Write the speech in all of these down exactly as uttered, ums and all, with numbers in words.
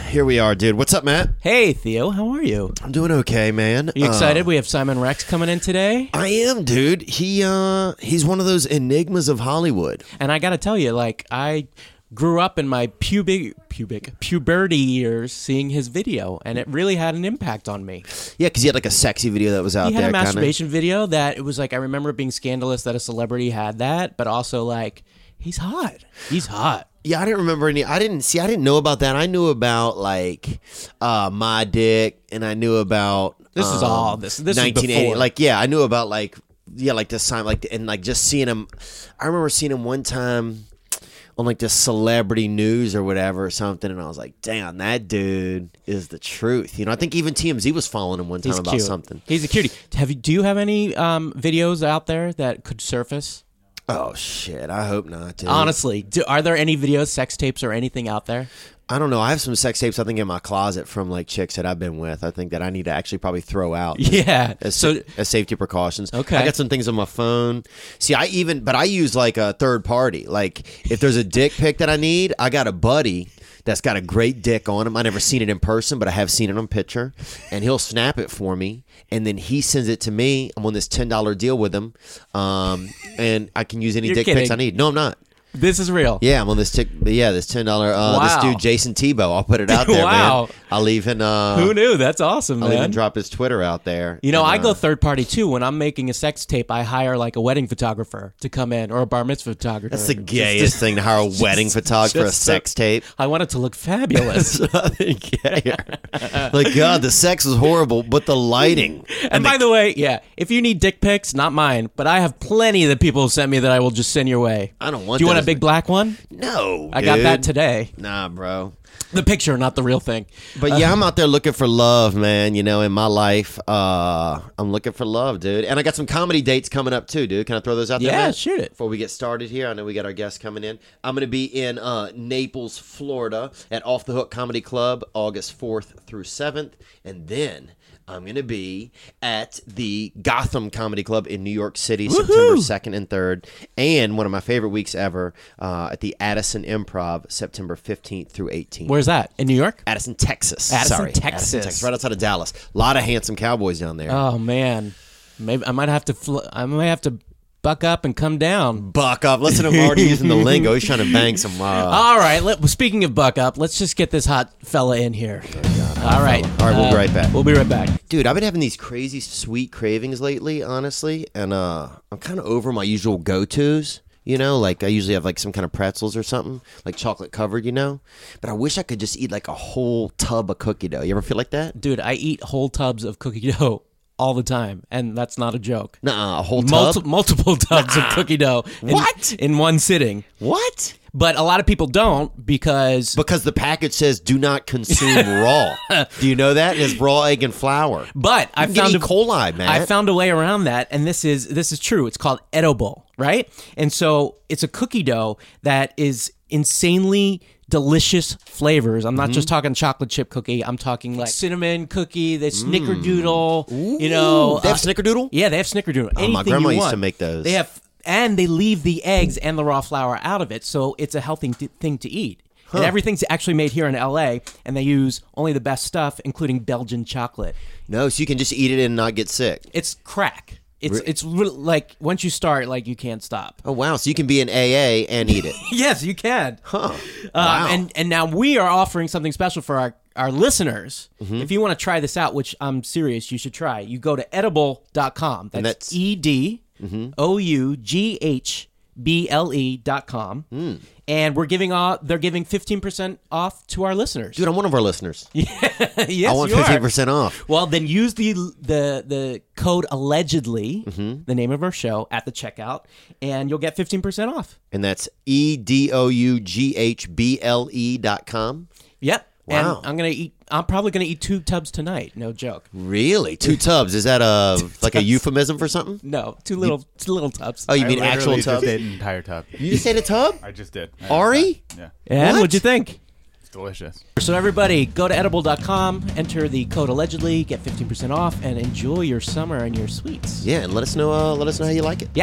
here we are, dude. What's up, Matt? Hey, Theo. How are you? I'm doing okay, man. Are you excited? Uh, we have Simon Rex coming in today. I am, dude. He uh, he's one of those enigmas of Hollywood. And I got to tell you, like, I grew up in my pubic, pubic, puberty years seeing his video, and it really had an impact on me. Yeah, because he had like a sexy video that was out He had there. a masturbation kinda. video that it was like, I remember it being scandalous that a celebrity had that, but also like, he's hot. He's hot. Yeah, I didn't remember any. I didn't see. I didn't know about that. I knew about like uh, my dick, and I knew about This um, is all this. This is nineteen eighty. before. Like, yeah, I knew about like yeah, like this time, like and like just seeing him. I remember seeing him one time on like this celebrity news or whatever or something, and I was like, damn, that dude is the truth. You know, I think even T M Z was following him one time He's about cute. something. He's a cutie. Have you? Do you have any um, videos out there that could surface? Oh shit! I hope not, dude. Honestly, do, are there any videos, sex tapes, or anything out there? I don't know. I have some sex tapes I think in my closet from like chicks that I've been with. I think that I need to actually probably throw out. Yeah. As, So as safety precautions. Okay. I got some things on my phone. See, I even, but I use like a third party. Like if there's a dick pic that I need, I got a buddy that's got a great dick on him. I never seen it in person, but I have seen it on picture, and he'll snap it for me, and then he sends it to me. I'm on this ten dollar deal with him, um, and I can use any You're dick kidding. pics I need. No, I'm not. This is real. Yeah, I'm on this tick. Yeah, this ten dollar. Uh, Wow. This dude, Jason Tebow. I'll put it out there, Wow. man. I'll even. Uh, Who knew? That's awesome, I'll man. even drop his Twitter out there. You know, And, I go uh, third party too. When I'm making a sex tape, I hire like a wedding photographer to come in or a bar mitzvah photographer. That's the Just gayest to- thing to hire a wedding photographer for a just sex to- tape. I want it to look fabulous. Nothing gayer. Like, God, the sex was horrible, but the lighting. And by the way, yeah, if you need dick pics, not mine, but I have plenty that people have sent me that I will just send your way. I don't want Do you want a those. big black one? No, I got dude. that today. Nah, bro. The picture, not the real thing. But yeah, I'm out there looking for love, man. You know, in my life, uh, I'm looking for love, dude. And I got some comedy dates coming up too, dude. Can I throw those out there? Yeah, man? shoot it. Before we get started here, I know we got our guests coming in. I'm going to be in uh, Naples, Florida, at Off the Hook Comedy Club, August fourth through seventh, and then I'm going to be at the Gotham Comedy Club in New York City, Woohoo! September second and third, and one of my favorite weeks ever uh, at the Addison Improv, September fifteenth through eighteenth. Where's that? In New York? Addison, Texas. Addison, Sorry. Texas. Addison, Texas, right outside of Dallas. A lot of handsome cowboys down there. Oh man, maybe I might have to. Fl- I might have to buck up and come down. Buck up. Listen to him already using the lingo. He's trying to bang some. Uh, All right. Let, speaking of buck up, let's just get this hot fella in here. All right. All right, we'll be Uh, right back. We'll be right back. Dude, I've been having these crazy sweet cravings lately, honestly, and uh, I'm kind of over my usual go-tos. You know, like I usually have like some kind of pretzels or something, like chocolate covered, you know? But I wish I could just eat like a whole tub of cookie dough. You ever feel like that? Dude, I eat whole tubs of cookie dough all the time, and that's not a joke. Nuh-uh, a whole tub? Multi- multiple tubs of cookie dough. In, What? In one sitting. What? But a lot of people don't because... Because the package says do not consume raw. Do you know that? It's raw egg and flour. But I You can found get E. coli, man. I found a way around that, and this is this is true. It's called edible, right? And so it's a cookie dough that is insanely delicious flavors. I'm not Mm-hmm. just talking chocolate chip cookie. I'm talking like cinnamon cookie, the snickerdoodle. You know, Mm. They have uh, snickerdoodle? Yeah, they have snickerdoodle. Oh, Anything my grandma you used want. to make those. They have, and they leave the eggs and the raw flour out of it, so it's a healthy th- thing to eat. And everything's actually made here in L A, and they use only the best stuff, including Belgian chocolate. No, so you can just eat it and not get sick. It's crack. It's Re- it's re- like once you start, like you can't stop. Oh, wow. So you can be an A A and eat it. Yes, you can. Huh. Um, Wow. And and now we are offering something special for our our listeners. Mm-hmm. If you want to try this out, which I'm serious, you should try. You go to edible dot com. That's, And that's- E D O U G H B L E dot com. Mm. And we're giving uh, they're giving fifteen percent off to our listeners. Dude, I'm one of our listeners. yes, I want you are. fifteen percent off. Well, then use the the the code allegedly, Mm-hmm. the name of our show, at the checkout, and you'll get fifteen percent off. And that's E D O U G H B L E dot com. Yep. Wow. And I'm gonna eat. I'm probably gonna eat two tubs tonight. No joke. Really? Two tubs. Is that a like a euphemism for something? No, two little two little tubs. Oh, you I mean actual literally tub? just ate an entire tub. You just ate a tub? I just did. I Ari? Yeah, and what? what'd you think? it's delicious. So everybody, go to edible dot com, enter the code allegedly, get fifteen percent off, and enjoy your summer and your sweets. Yeah, and let us know. Uh, let us know how you like it. Yeah.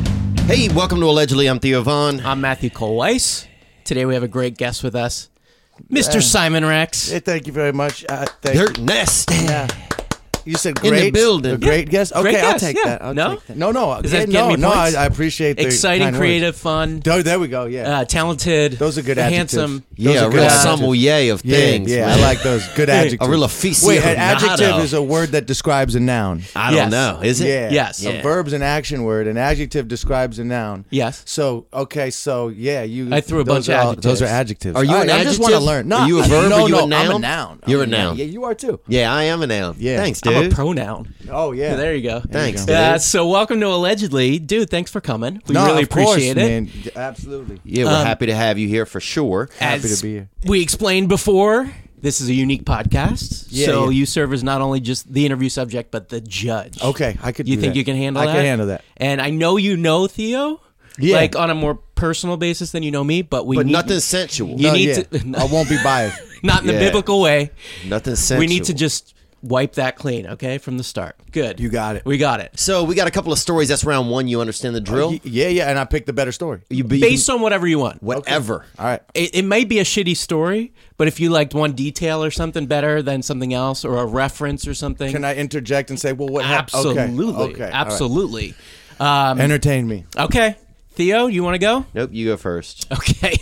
Hey, welcome to Allegedly. I'm Theo Vaughn. I'm Matthew Cole Weiss. Today we have a great guest with us. Mister Simon Rex. Hey, thank you very much. Uh, thank Dirt Nest. Yeah. You said In great. the building. A great guest. Okay, Great I'll guest, take yeah. that. I'll No? take that. No, no. Does yeah, that give no, me no. points? I, I appreciate the Exciting, kind creative, fun, Words. Oh, there we go. Yeah. uh, talented. Those are good adjectives. handsome. Those Yeah, are a good real adjectives. sommelier of Yeah, things. yeah, man. I like those. Good adjectives. A real aficionado. Wait, an adjective is a word that describes a noun. I don't Yes. know. Is it? Yeah. Yes. A Yeah. verb's an action word. An adjective describes a noun. Yes. So, okay, so, yeah, you... I threw a those bunch of are all- Those are adjectives. adjectives. Are you All an right, I just want to adjective? learn. No, Are you a I- verb? No, Are you no, a noun? I'm a noun. You're I'm a noun. Yeah, you are too. Yeah, I am a noun. Yeah. Thanks, I'm dude. a pronoun. Oh, yeah. There you go. Thanks, go. dude. Uh, so welcome to Allegedly. Dude, thanks for coming. We No, really of course, appreciate it. man. Absolutely. Yeah, we're Um, happy to have you here for sure. Happy As to be here. we explained before, this is a unique podcast. Yeah, so yeah. you serve as not only just the interview subject, but the judge. Okay, I could You do think that. you can handle I that? can handle that. And I know you know Theo. Yeah. Like on a more personal basis than you know me, but we But need, nothing sensual. You No, need yeah. to I won't be biased. not in the Yeah. biblical way. Nothing sensual. We need to just wipe that clean, okay, from the start. Good. You got it. We got it. So we got a couple of stories. That's round one. You understand the drill? Y- Yeah, yeah, and I picked the better story. You be Based on whatever you want. whatever. All right. It, it may be a shitty story, but if you liked one detail or something better than something else, or a reference or something, Can I interject and say, well, what happened? absolutely, Okay. okay. all right. absolutely. Um, Entertain me. okay, Theo, you want to go? Nope, you go first. Okay,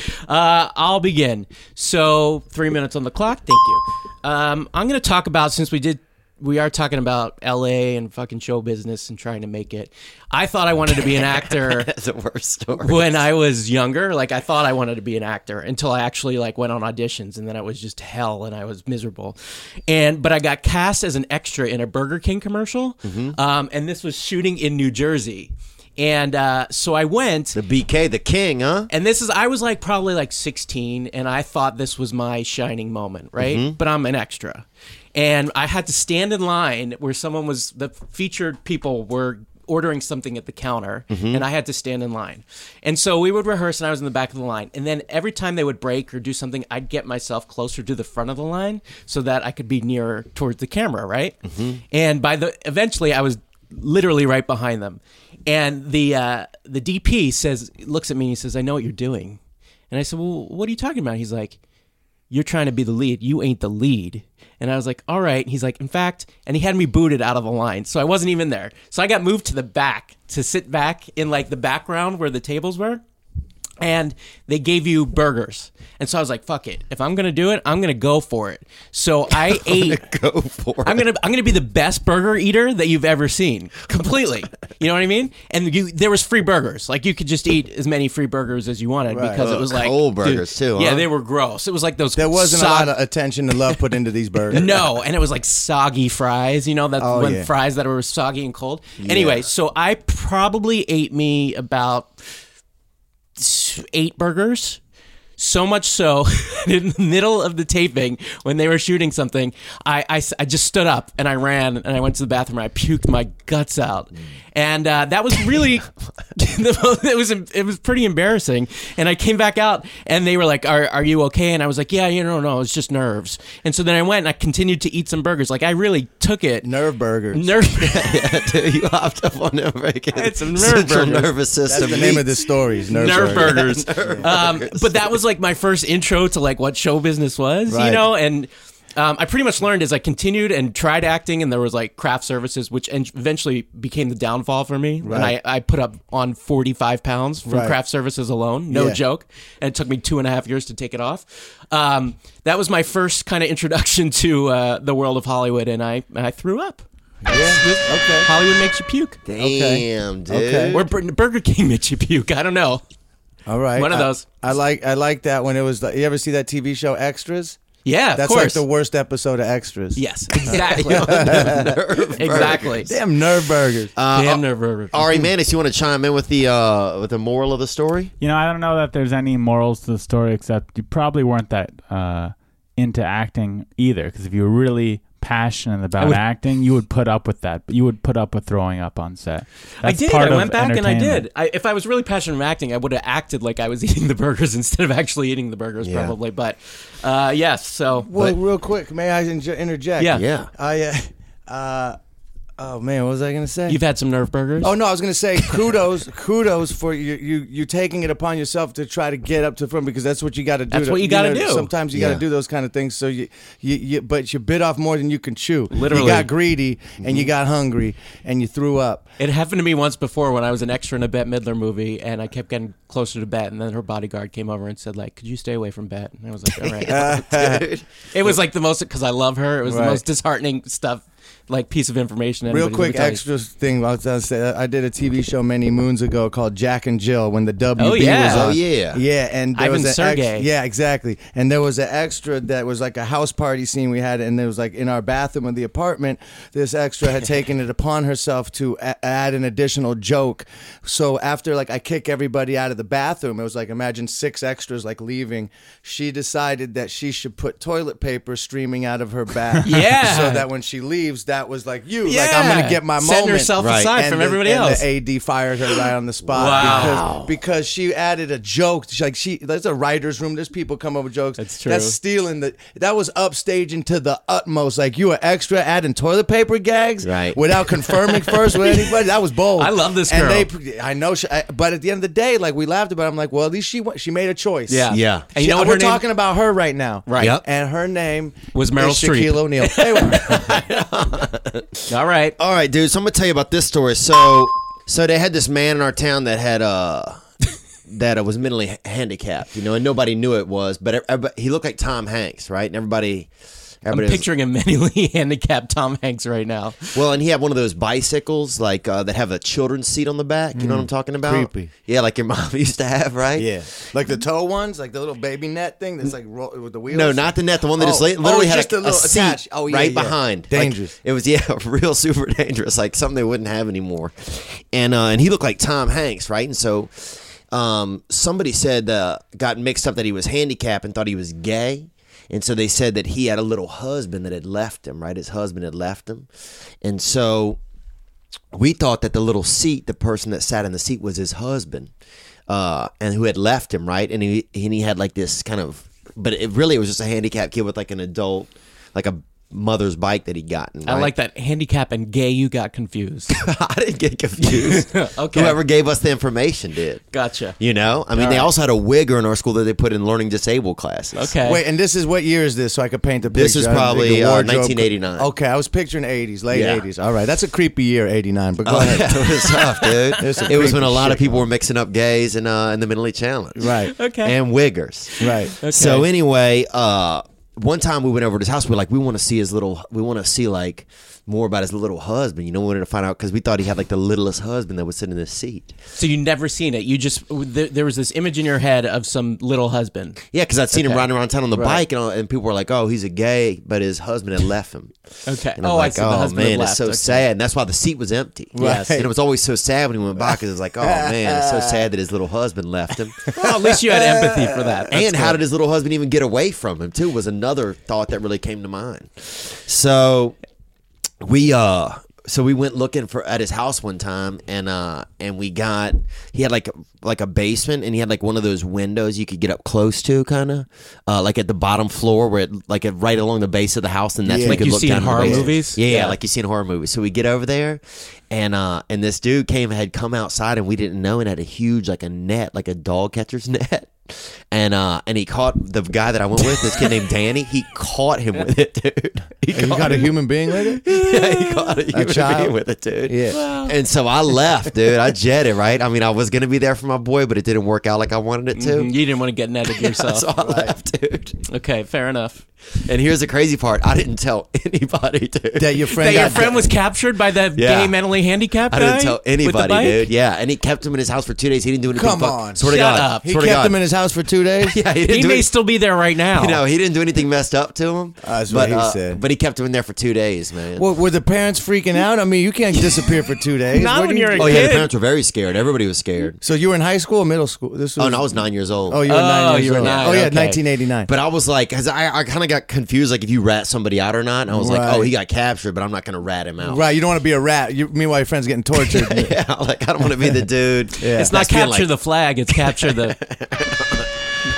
uh, I'll begin. So three minutes on the clock. Thank you. Um, I'm going to talk about, since we did, we are talking about L A and fucking show business and trying to make it. I thought I wanted to be an actor. That's a worse story. When I was younger, like I thought I wanted to be an actor until I actually like went on auditions, and then it was just hell and I was miserable. And but I got cast as an extra in a Burger King commercial, um, and this was shooting in New Jersey. And uh, so I went, The B K, the king, huh? and this is I was like probably like sixteen, and I thought this was my shining moment, right? But I'm an extra, and I had to stand in line where someone was the featured people were ordering something at the counter, and I had to stand in line. And so we would rehearse, and I was in the back of the line. And then every time they would break or do something, I'd get myself closer to the front of the line so that I could be nearer towards the camera, right? And by the eventually, I was literally right behind them. And the uh, the D P says, looks at me and he says, "I know what you're doing." And I said, "Well, what are you talking about?" He's like, "You're trying to be the lead. You ain't the lead." And I was like, "All right." He's like, "In fact," and he had me booted out of the line, so I wasn't even there. So I got moved to the back to sit back in like the background where the tables were. And they gave you burgers. And so I was like, fuck it. If I'm going to do it, I'm going to go for it. So I ate. Go for it. I'm going to I'm going to be the best burger eater that you've ever seen. Completely. You know what I mean? And you there was free burgers. Like you could just eat as many free burgers as you wanted Right. because it was like Cold burgers, too, Yeah, huh? they were gross. It was like those There wasn't sog- a lot of attention and love put into these burgers. no, and it was like soggy fries, you know, that Oh, when yeah. fries that were soggy and cold. Anyway, so I probably ate me about eight burgers. So much so, in the middle of the taping, when they were shooting something, I, I, I just stood up and I ran and I went to the bathroom and I puked my guts out. And uh, that was really, it was it was pretty embarrassing. And I came back out and they were like, are, are you okay? And I was like, yeah, you know, no, it's just nerves. And so then I went and I continued to eat some burgers. Like I really took it. Nerve burgers. Nerve. Yeah, dude, you hopped up on them. It's a nerve Central burgers. nervous That's system. the name of meats. this story. is Nerve, Nerve burgers. burgers. Um, but that was like my first intro to like what show business was, you Right. know, and um, I pretty much learned as I continued and tried acting, and there was like craft services, which en- eventually became the downfall for me. And I, Right. I put up on forty-five pounds from Right. craft services alone, no Yeah. joke, and it took me two and a half years to take it off. Um, that was my first kind of introduction to uh, the world of Hollywood, and I and I threw up. Yeah. Okay. Hollywood makes you puke, Damn, dude. Okay. or Bur- Burger King makes you puke. I don't know. All right. One of I- those. I, like I like that when it was. The, you ever see that T V show Extras? Yeah, of That's course. like the worst episode of Extras. Yes, exactly. exactly. Damn nerve burgers. Uh, Damn nerve burgers. Ari Manis, you want to chime in with the uh, with the moral of the story? You know, I don't know that there's any morals to the story, except you probably weren't that uh, into acting either. Because if you were really passionate about would- acting, you would put up with that. You would put up with throwing up on set. I That's did. part I of went back and I entertainment. did. I, if I was really passionate about acting, I would have acted like I was eating the burgers instead of actually eating the burgers, Yeah. probably. But uh, yes, so Well, but- real quick, may I inj- interject? Yeah. Yeah. I uh, uh, Oh man, what was I gonna say? You've had some nerve burgers. Oh no, I was gonna say kudos, kudos for you, you, you taking it upon yourself to try to get up to the front because that's what you got to do. That's to, what you gotta do. Sometimes you Yeah. got to do those kind of things. So you, you, you, but you bit off more than you can chew. Literally. you got greedy and you got hungry and you threw up. It happened to me once before when I was an extra in a Bette Midler movie, and I kept getting closer to Bette, and then her bodyguard came over and said, like, could you stay away from Bette? And I was like, all right. Dude. It was like the most, because I love her, it was Right. the most disheartening stuff, like piece of information. Real anybody's quick ever told you. extra thing. I was gonna say I did a T V show many moons ago called Jack and Jill when the W B Oh, yeah. was on. Oh, yeah. yeah, and there Ivan was an ex- Sergey. yeah, exactly. And there was an extra that was like a house party scene we had, and there was like in our bathroom of the apartment. This extra had taken it upon herself to a- add an additional joke. So after like I kick everybody out of the bathroom, it was like imagine six extras like leaving. She decided that she should put toilet paper streaming out of her back. Yeah. So that when she leaves, that was like you. Like I'm gonna get my Setting moment. herself Right. aside And from the- everybody and else. The A D fired her right on the spot Wow. because, because she added a joke. She, like she, there's a writer's room. There's people come up with jokes. That's true. That's stealing the. That was upstaging to the utmost. Like you were extra adding toilet paper gags, Right. Without confirming first with anybody. That was bold. I love this and girl. They, I know, she, I, but at the end of the day, like we laughed about it. I'm like, well, at least she went, she made a choice. Yeah. Yeah. And you She- know what we're her name talking about her right now, Right. Yep. And her name Was Meryl is Shaquille Streep. O'Neal. Anyway. All right. All right, dude. So I'm gonna tell you about this story. So, so they had this man in our town that had uh that uh, was mentally ha- handicapped, you know, and nobody knew it was, but everybody, he looked like Tom Hanks, right? And everybody, I'm everybody was- picturing a mentally handicapped Tom Hanks right now. well, and he had one of those bicycles like uh, that have a children's seat on the back. You know what I'm talking about? Creepy. Yeah, like your mom used to have, right? Yeah, like the toe ones, like the little baby net thing that's like roll, with the wheels. No, not the net. The one that Oh, just li- oh, literally it's had just a, a little a seat attached. Oh, yeah, right yeah. behind. Like, Dangerous. it was yeah, real super dangerous. Like something they wouldn't have anymore. And uh, and he looked like Tom Hanks, right? And so um, somebody said uh, got mixed up that he was handicapped and thought he was gay. And so they said that he had a little husband that had left him, right? His husband had left him. And so we thought that the little seat, the person that sat in the seat was his husband, uh, and who had left him, right? And he and he had like this kind of, but it really it was just a handicapped kid with like an adult, like a mother's bike that he'd gotten. I right? like that handicap and gay, you got confused. I didn't get confused. Okay. Whoever gave us the information did. Gotcha. You know, I mean, All they right. also had a wigger in our school that they put in learning disabled classes. Okay. Wait, and this is what year is this? So I could paint the picture. This is I think probably, the uh, wardrobe- nineteen eighty-nine. Okay, I was picturing eighties, late Yeah. eighties. All right, that's a creepy year, eighty-nine. But go Oh, ahead. yeah, it was tough, dude. There's some It was when a creepy lot of shit people going were mixing up gays and uh, and the mentally challenged, Right. Okay. and wiggers. Right. Okay. So anyway, uh, one time we went over to his house. We are like, we want to see his little. We want to see like more about his little husband. You know, we wanted to find out because we thought he had like the littlest husband that was sitting in this seat. So you never seen it. You just there, there was this image in your head of some little husband. Yeah, because I'd seen him Okay. riding around town on the Right. bike, and, all, and people were like, "Oh, he's a gay," but his husband had left him. Okay. And I'm Oh, I like, see. The "Oh husband had man, it's left. so Okay. sad." And that's why the seat was empty. Yes. And it was always so sad when he went by because it was like, "Oh man, it's so sad that his little husband left him." Well, at least you had empathy for that. That's and how good. did his little husband even get away from him too was another thought that really came to mind. So we uh so we went looking for at his house one time, and uh and we got he had like like a basement, and he had like one of those windows you could get up close to, kind of uh like at the bottom floor where it like at, right along the base of the house, and that's Yeah. where Like you could you look see in down to the horror basement. movies? Yeah, Yeah. like you see in horror movies. So we get over there, and uh and this dude came had come outside, and we didn't know, and had a huge like a net, like a dog catcher's net. And uh, and he caught the guy that I went with, this kid named Danny. He caught him with it, dude. He You got a him. human being with it? Yeah, he caught a human child? being with it, dude. Yeah. And so I left, dude. I jetted, right? I mean, I was gonna be there for my boy, but it didn't work out like I wanted it to. Mhm, You didn't want to get netted yourself. So I left, dude. Okay, fair enough. And here's the crazy part: I didn't tell anybody, dude. That your friend That your got friend was captured by the Yeah. gay mentally handicapped I guy? didn't tell with the anybody, bike? dude. Yeah, and he kept him in his house for two days. He didn't do anything. Come fuck- on. swear to Shut God. up. He Swear to kept God. him in his house for two days? Yeah, he He didn't do may it- still be there right now. You know, he didn't do anything messed up to him. That's but, what he uh, said. But he kept him in there for two days, man. Well, were the parents freaking out? I mean, you can't disappear for two days. Not What when do you you're a do? oh yeah, the kid. parents were very scared. Everybody was scared. So you were in high school or middle school? This was, Oh no, I was nine years old. Oh, you were Oh, nine years you were old. nine, Oh, yeah, okay. nineteen eighty-nine. But I was like, cause I, I kind of got confused, like if you rat somebody out or not. And I was like, Right. oh, he got captured, but I'm not gonna rat him out. Right, you don't want to be a rat. You, meanwhile, your friend's getting tortured. Yeah, like I don't want to be the dude. Yeah. It's not That's being capture like- the flag, it's capture the. I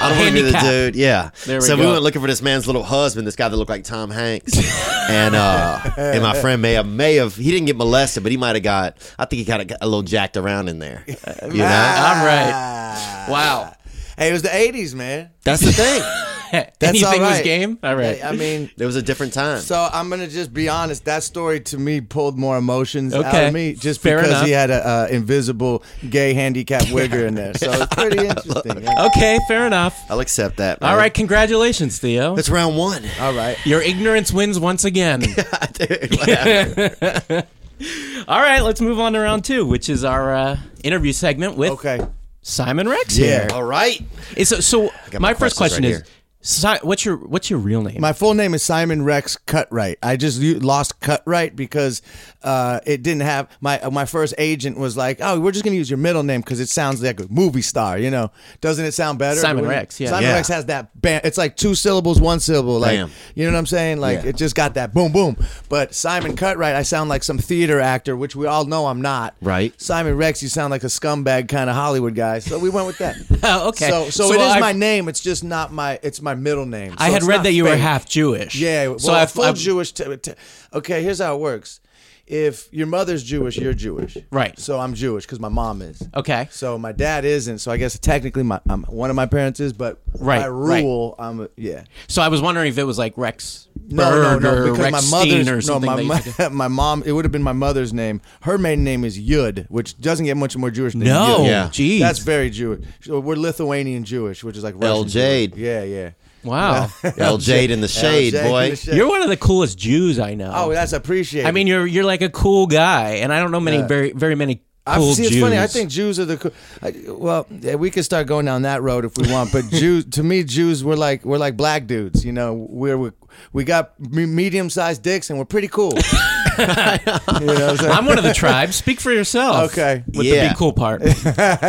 I don't want to be the Handicap. dude. Yeah. There we so we go. went looking for this man's little husband, this guy that looked like Tom Hanks, and uh, and my friend may have may have he didn't get molested, but he might have got. I think he kind of got a little jacked around in there. You know, I'm right. Wow. Hey, it was the eighties, man. that's the thing. Anything all was right. game. All right. Hey, I mean, There was a different time. so I'm gonna just be honest. That story to me pulled more emotions out Okay. of me, just Fair because enough. he had a uh, invisible gay handicapped wigger in there. So it's pretty interesting. yeah. Okay, fair enough. I'll accept that. All man. right, congratulations, Theo. That's round one. All right. Your ignorance wins once again. Dude, what happened? All right, let's move on to round two, which is our uh, interview segment with Okay. Simon Rex Yeah. here. All right. Is- So, so got my my first questions question right is, here. Si- what's your what's your real name? My full name is Simon Rex Cutright. I just u- lost Cutright because uh, it didn't have my my first agent was like, oh, we're just gonna use your middle name because it sounds like a movie star. You know, doesn't it sound better? Simon Wouldn't it? Rex, yeah. Simon Yeah. Rex has that. Bam, it's like two syllables, one syllable. Like Bam. you know what I'm saying? Like Yeah. it just got that boom boom. But Simon Cutright, I sound like some theater actor, which we all know I'm not. Right. Simon Rex, you sound like a scumbag kind of Hollywood guy. So we went with that. Oh, okay. So so, it is I- my name. It's just not my. It's my middle name. I So had it's read not that you were fake. half Jewish. Yeah, well, so a I've, full I've- Jewish. T- t- okay, here's how it works. If your mother's Jewish, you're Jewish. Right. So I'm Jewish because my mom is. Okay. So my dad isn't. So I guess technically my I'm, one of my parents is, but Right, by right. rule, I'm a, yeah. So I was wondering if it was like Rex No, Bird no, no, or because Rex my mother's Steen or no, something. my, that you mo- could do. my mom. It would have been my mother's name. Her maiden name is Yud, which doesn't get much more Jewish than No, Yud. Yeah. geez. That's very Jewish. So we're Lithuanian Jewish, which is like Russian El Jade. Jewish. Yeah, yeah. Wow. El Jade in the shade, Jade in boy. the shade. You're one of the coolest Jews I know. Oh, that's appreciated. I mean, you're you're like a cool guy, and I don't know many Yeah. very very many I cool see. It's Jews. funny. I think Jews are the cool. I, well, yeah, we could start going down that road if we want. But Jews, to me, Jews, we're like we're like black dudes. You know, we're, we we got medium sized dicks and we're pretty cool. you know what I'm saying? I'm one of the tribes. Speak for yourself. Okay. With Yeah. the be cool part. Dude,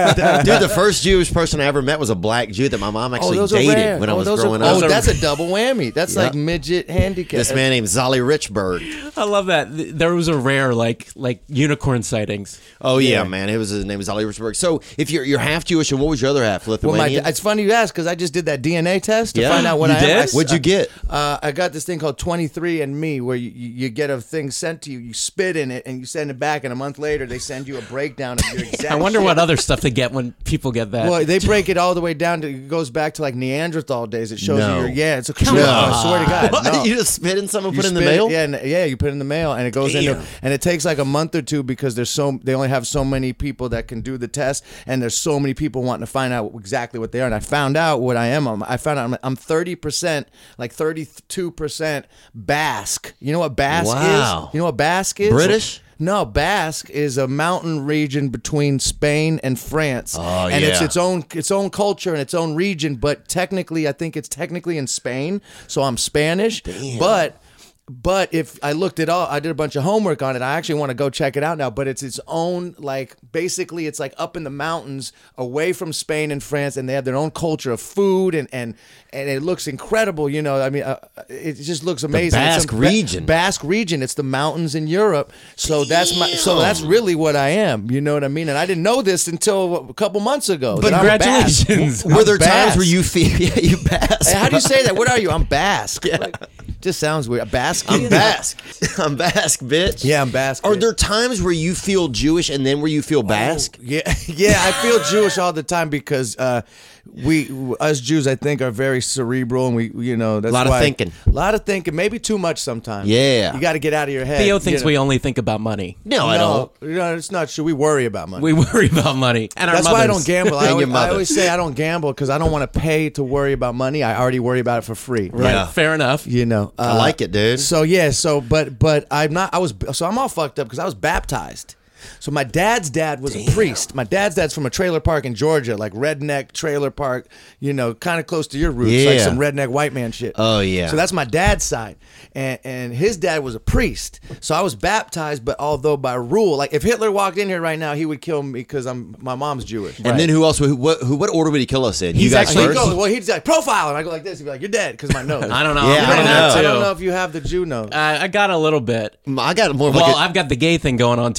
the first Jewish person I ever met was a black Jew that my mom actually those are dated rare. when I Oh, was those growing are, up. Oh, that's a double whammy. That's Yeah. like midget handicap. This man named Zolly Richberg. I love that. Th- There was a rare like like unicorn sightings. Oh yeah, Yeah. man. It was his name was Zolly Richberg. So if you're you're half Jewish, and what was your other half? Well, my, Lithuanian. it's funny you ask because I just did that D N A test to Yeah. find out what You I did? am. I- What'd you get? Uh, I got this thing called twenty-three and me, where you, you, you get a thing sent to you, you spit in it, and you send it back, and a month later they send you a breakdown of your exact. I wonder shit. what other stuff they get when people get that. Well, they break it all the way down to it goes back to like Neanderthal days. It shows No. you your yeah. It's a Come no, on. I swear to God. What? no. You just spit in something, You put it in the spit it- mail. Yeah, and, yeah, you put it in the mail, and it goes Damn. into, and it takes like a month or two because there's so they only have so many people that can do the test, and there's so many people wanting to find out exactly what they are. And I found out what I am. I'm- I found out I'm- I'm thirty percent, like thirty-two percent Basque. You know what Basque Wow. is? You know what Basque is? British? No, Basque is a mountain region between Spain and France, Oh, and it's yeah. its own its own culture and its own region. But technically, I think it's technically in Spain, so I'm Spanish. But but if I looked it up, I did a bunch of homework on it. I actually want to go check it out now. But it's its own, like basically, it's like up in the mountains, away from Spain and France, and they have their own culture of food, and and and it looks incredible. You know, I mean, uh, it just looks amazing. It's Basque a Ba- region. Basque region. It's the mountains in Europe. So that's my. So that's really what I am. You know what I mean? And I didn't know this until a couple months ago. But that I'm Basque. congratulations. Were there I'm times Basque. where you feel yeah you Basque? Hey, how do you say that? What are you? I'm Basque. Like, just sounds weird. Basque. I'm Basque. I'm Basque, bitch. Yeah, I'm Basque. Are there times where you feel Jewish and then where you feel Basque? Yeah, yeah. I feel Jewish all the time because uh, we, us Jews, I think, are very cerebral, and we, you know, that's Lot of why- thinking. a lot of thinking, maybe too much sometimes. Yeah. you got to get out of your head. Theo thinks you know. we only think about money. No, I don't. No, no, it's not true. We worry about money. We worry about money. And our That's why I mothers. don't gamble. I And always, your I mother. always say I don't gamble because I don't want to pay to worry about money. I already worry about it for free. Right. Yeah. Fair enough. You know, I like it, dude. So yeah, so but but I'm not. I was so I'm all fucked up because I was baptized. So my dad's dad was a priest. My dad's dad's from a trailer park in Georgia, like redneck trailer park. You know, kind of close to your roots, like Yeah. some redneck white man shit. Oh, yeah. So that's my dad's side, and and his dad was a priest. So I was baptized, but although by rule, like if Hitler walked in here right now, he would kill me because I'm my mom's Jewish. And then who else? Who, what, who, what order would he kill us in? you He's guys actually- He'd first? go, well, he'd like profile, and I go like this. He'd be like, "You're dead," because my nose. I don't know. Yeah, I'm I getting don't that know. too. I don't know if you have the Jew nose. Uh, I got a little bit. I got more of Well, like a, I've got the gay thing going on too, so I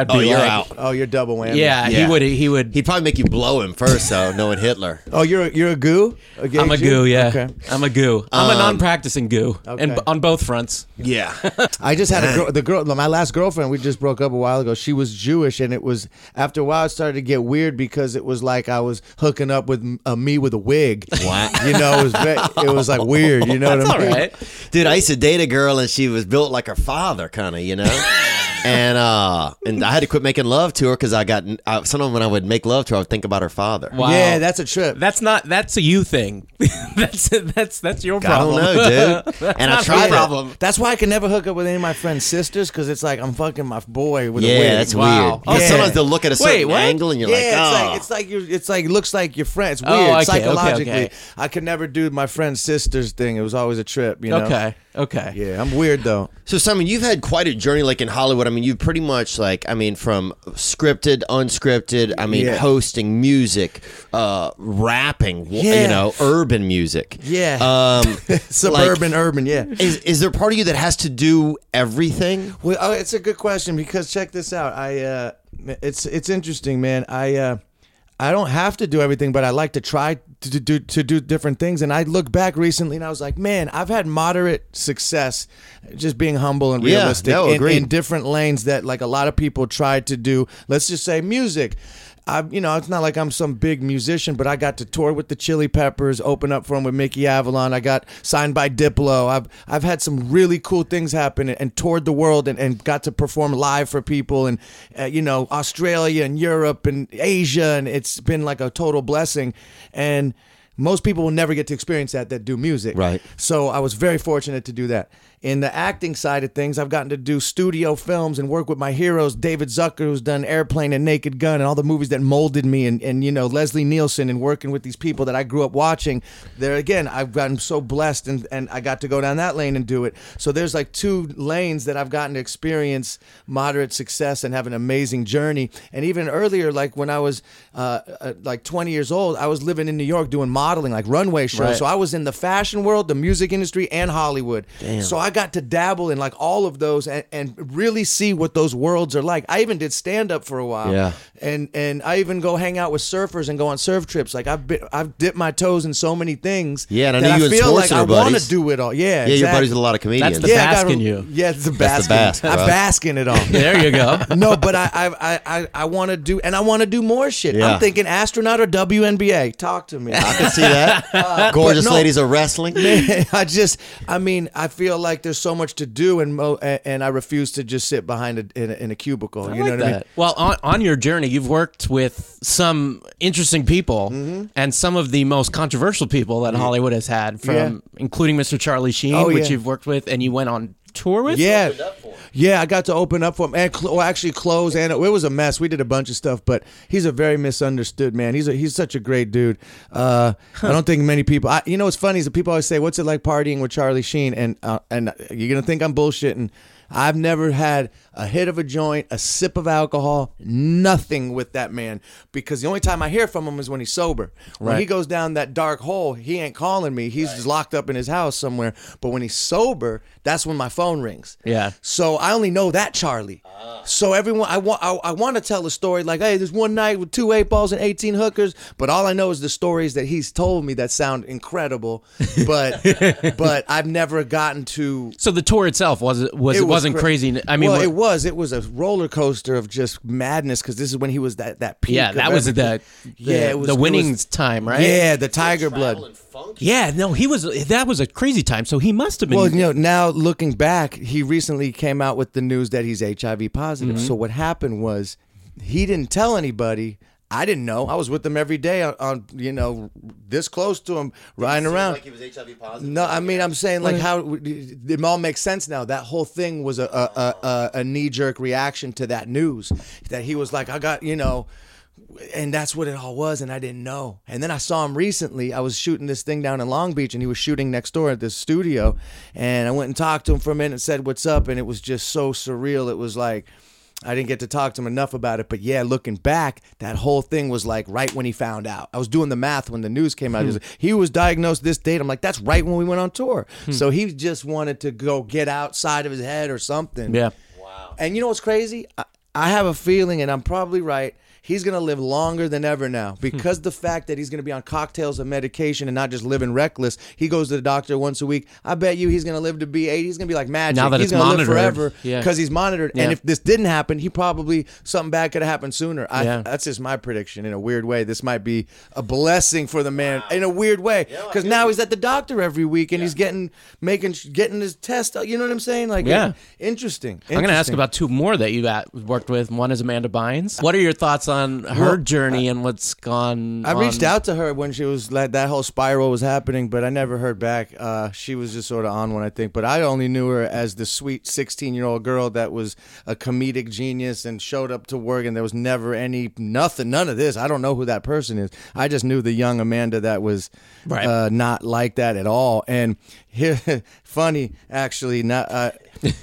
I'd be Oh, you're like, out. Oh, you're double whammy. Yeah, Yeah. he would. He would. He'd probably make you blow him first, though, knowing Hitler. Oh, you're a, you're a goo. A gay I'm a Jew? goo. Yeah, Okay. I'm a goo. I'm a Um, non-practicing goo, and okay. on both fronts. Yeah. I just had a girl, the girl, my last girlfriend. We just broke up a while ago. She was Jewish, and it was after a while it started to get weird because it was like I was hooking up with uh, me with a wig. Wow. You know, it was very, it was like weird. You know That's what I all mean? right. Dude, I used to date a girl and she was built like her father, kind of, you know? And uh, and I had to quit making love to her because I got, I, sometimes when I would make love to her, I would think about her father. Wow. Yeah, that's a trip. That's not. That's a you thing. that's that's that's your I problem. don't know, dude. That's And I not tried my to- problem. That's why I can never hook up with any of my friends' sisters because it's like I'm fucking my boy with a Yeah, wig. that's Wow. weird. Oh, Yeah. yeah. Sometimes they'll look at a certain Wait, what? angle and you're yeah, like, it's oh. like it's like you. It's like it looks like your friend. It's weird Oh, okay, okay, psychologically. okay. I could never do my friend's sister's thing. It was always a trip. You know. Okay. Okay. Yeah, I'm weird though. So, Simon, you've had quite a journey, like in Hollywood. I mean, you've pretty much, like, I mean, from scripted, unscripted. I mean, Yeah. hosting, music, uh, rapping. w- Yeah. You know, urban music. Yeah. Um, Suburban, urban. Yeah. is is there part of you that has to do everything? Well, oh, it's a good question because check this out. I uh, it's it's interesting, man. I uh, I don't have to do everything, but I like to try to do to do different things. And I look back recently, and I was like, man, I've had moderate success, just being humble and Yeah, realistic no, in, agreed. in different lanes that like a lot of people tried to do. Let's just say music. I, you know, it's not like I'm some big musician, but I got to tour with the Chili Peppers, open up for them with Mickey Avalon. I got signed by Diplo. I've I've had some really cool things happen and, and toured the world and, and got to perform live for people and uh, you know, Australia and Europe and Asia, and it's been like a total blessing. And most people will never get to experience that that do music. Right. So I was very fortunate to do that. In the acting side of things, I've gotten to do studio films and work with my heroes, David Zucker, who's done Airplane and Naked Gun and all the movies that molded me, and, and you know, Leslie Nielsen, and working with these people that I grew up watching. There again, I've gotten so blessed, and, and I got to go down that lane and do it. So there's like two lanes that I've gotten to experience moderate success and have an amazing journey. And even earlier, like when I was uh, uh, like twenty years old, I was living in New York doing modeling, like runway shows. Right. So I was in the fashion world, the music industry, and Hollywood. Damn. So I got to dabble in like all of those and, and really see what those worlds are like. I even did stand up for a while. Yeah. And and I even go hang out with surfers and go on surf trips. Like I've been, I've dipped my toes in so many things. Yeah, and I that know you and feel like Schwarzenegger I want to buddies. do it all. Yeah. Yeah, you're exactly. buddies with a lot of comedians. That's the yeah, I bask gotta- in you. Yeah, it's the That's the bask. bask, I bro. bask in it all. There you go. No, but I I I I want to do, and I want to do more shit. Yeah. I'm thinking astronaut or W N B A. Talk to me. I can see that. Gorgeous no. ladies are wrestling. I just, I mean, I feel like there's so much to do, and mo- and I refuse to just sit behind a, in, a, in a cubicle. I you like know what I that. mean? Well, on, on your journey, you've worked with some interesting people Mm-hmm. and some of the most controversial people that Hollywood has had, from Yeah. including Mister Charlie Sheen, Oh, which yeah. you've worked with, and you went on tour with. Yeah, yeah. I got to open up for him, and cl- well, actually close, and it was a mess. We did a bunch of stuff, but he's a very misunderstood man. He's a, he's such a great dude. Uh, I don't think many people. I, you know, what's funny is that people always say, "What's it like partying with Charlie Sheen?" And uh, and you're gonna think I'm bullshitting. I've never had a hit of a joint, a sip of alcohol, nothing with that man, because the only time I hear from him is when he's sober. When Right. he goes down that dark hole, he ain't calling me. He's just locked up in his house somewhere. But when he's sober, that's when my phone rings. Yeah. So I only know that Charlie. So everyone, I want, I, I want to tell a story like, hey, there's one night with two eight balls and eighteen hookers. But all I know is the stories that he's told me that sound incredible. But, but I've never gotten to. So the tour itself was was it, wasn't cra- crazy. I mean, well, what- it was. It was a roller coaster of just madness, because this is when he was that that peak. yeah, of that was the, everything. the yeah, it was the it winning was- time, right? Yeah, the Tiger Blood. Yeah, no, he was. That was a crazy time. So he must have been. Well, you know, now looking back, he recently came out with the news that he's H I V positive. Mm-hmm. So what happened was he didn't tell anybody. I didn't know. I was with him every day on, on you know, this close to him, riding around. Like he was H I V positive. No, I mean, I'm saying like how it all makes sense now. That whole thing was a a, a, a, a knee jerk reaction to that news, that he was like, I got, you know, and that's what it all was, and I didn't know. And then I saw him recently. I was shooting this thing down in Long Beach, and he was shooting next door at this studio, and I went and talked to him for a minute and said, what's up? And it was just so surreal. It was like, I didn't get to talk to him enough about it, but yeah, looking back, that whole thing was like right when he found out. I was doing the math when the news came out. He was, like, he was diagnosed this date. I'm like, that's right when we went on tour. So he just wanted to go get outside of his head or something. yeah. And you know what's crazy? I, I have a feeling, and I'm probably right, he's going to live longer than ever now because the fact that he's going to be on cocktails of medication and not just living reckless. He goes to the doctor once a week. I bet you he's going to live to be eighty. He's going to be like magic. Now that he's it's going to live monitored. forever Yeah. because he's monitored. Yeah. And if this didn't happen, he probably, something bad could have happened sooner. I, Yeah. That's just my prediction in a weird way. This might be a blessing for the man in a weird way because now he's at the doctor every week and he's getting, making, getting his test. You know what I'm saying? Like, Yeah. interesting. I'm going to ask Interesting. about two more that you got, worked with. One is Amanda Bynes. What are your thoughts on her Well, journey and what's gone I on? reached out to her when she was like that whole spiral was happening, but I never heard back. Uh, she was just sort of on one, I think. But I only knew her as the sweet sixteen-year-old girl that was a comedic genius and showed up to work, and there was never any nothing, none of this. I don't know who that person is. I just knew the young Amanda that was Right. uh, not like that at all. And here, funny actually, not. Uh,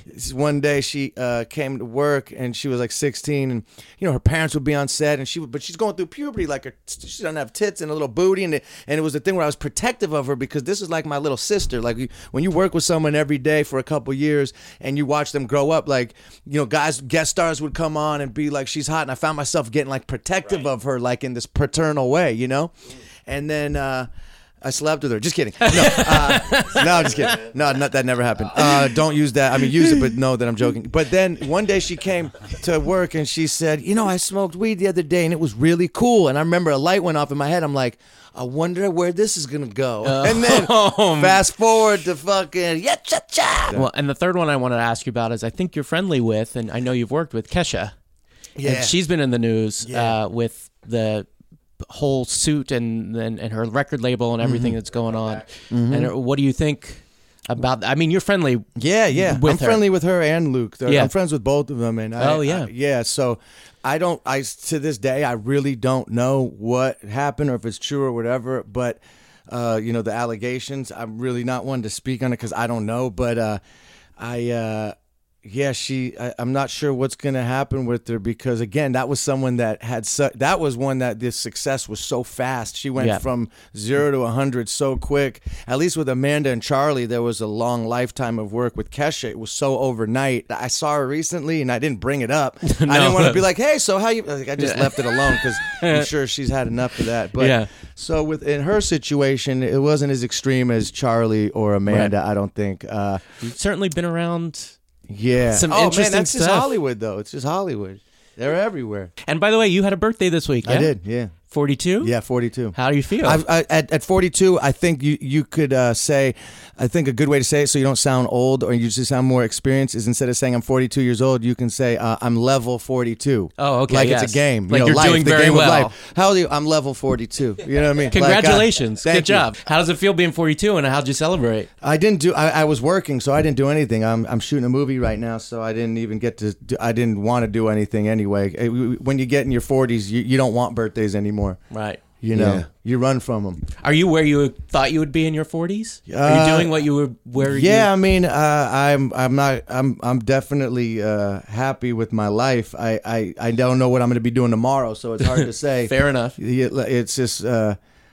one day she uh, came to work and she was like sixteen, and you know her parents would be on set, and she would, but she's going through puberty, like her, she doesn't have tits and a little booty, and it, and it was the thing where I was protective of her because this is like my little sister. Like you, when you work with someone every day for a couple years and you watch them grow up, like you know guys guest stars would come on and be like she's hot, and I found myself getting like protective of her, like in this paternal way, you know, and then. Uh, I slept with her. Just kidding. No, uh, no, I'm just kidding. No, not, that never happened. Uh, don't use that. I mean, use it, but know that I'm joking. But then one day she came to work and she said, you know, I smoked weed the other day and it was really cool. And I remember a light went off in my head. I'm like, I wonder where this is going to go. And then fast forward to fucking, yeah, cha cha. Well, and the third one I wanted to ask you about is I think you're friendly with, and I know you've worked with Kesha. Yeah. And she's been in the news Yeah. uh, with the whole suit and, and and her record label and everything Mm-hmm. that's going on. And uh, what do you think about? I mean, you're friendly. Yeah, yeah. With I'm her. friendly with her and Luke. They're- Yeah. I'm friends with both of them. And I, Oh, yeah. I- yeah. So I don't. I to this day I really don't know what happened or if it's true or whatever. But uh, you know the allegations. I'm really not one to speak on it because I don't know. But uh, I. Uh, Yeah, she. I, I'm not sure what's going to happen with her because again, that was someone that had. Su- that was one that this success was so fast. She went Yeah. from zero to a hundred so quick. At least with Amanda and Charlie, there was a long lifetime of work. With Kesha, it was so overnight. I saw her recently, and I didn't bring it up. I didn't want to be like, "Hey, so how you?" Like, I just left it alone because I'm sure she's had enough of that. But Yeah. so with in her situation, it wasn't as extreme as Charlie or Amanda. I don't think. Uh, You've certainly been around. yeah. Some oh interesting man, that's just stuff. Hollywood though. It's just Hollywood. They're everywhere. And by the way, you had a birthday this week. I yeah? did. Yeah. forty-two? Yeah. forty-two. How do you feel? I've, I, at at forty-two, I think you you could uh, say, I think a good way to say it so you don't sound old or you just sound more experienced is instead of saying I'm forty-two years old, you can say uh, I'm level forty-two. Oh, okay, Like yes. it's a game. You Like know, you're life, doing the very game of well. life. How old are you? I'm level forty-two. You know what I mean? Like, uh, Congratulations. thank Good you. job. How does it feel being forty-two and how'd you celebrate? I didn't do. I, I was working, so I didn't do anything. I'm I'm shooting a movie right now, so I didn't even get to. Do, I didn't want to do anything anyway. It- When you get in your forties, you, you don't want birthdays anymore. Right. You know, Yeah. you run from them. Are you where you thought you would be in your forties? Are Uh, you doing what you were where Yeah, you I mean, uh, I'm I'm not I'm I'm definitely uh, happy with my life. I, I, I don't know what I'm going to be doing tomorrow, so it's hard to say. Fair enough. Yeah, It's just uh,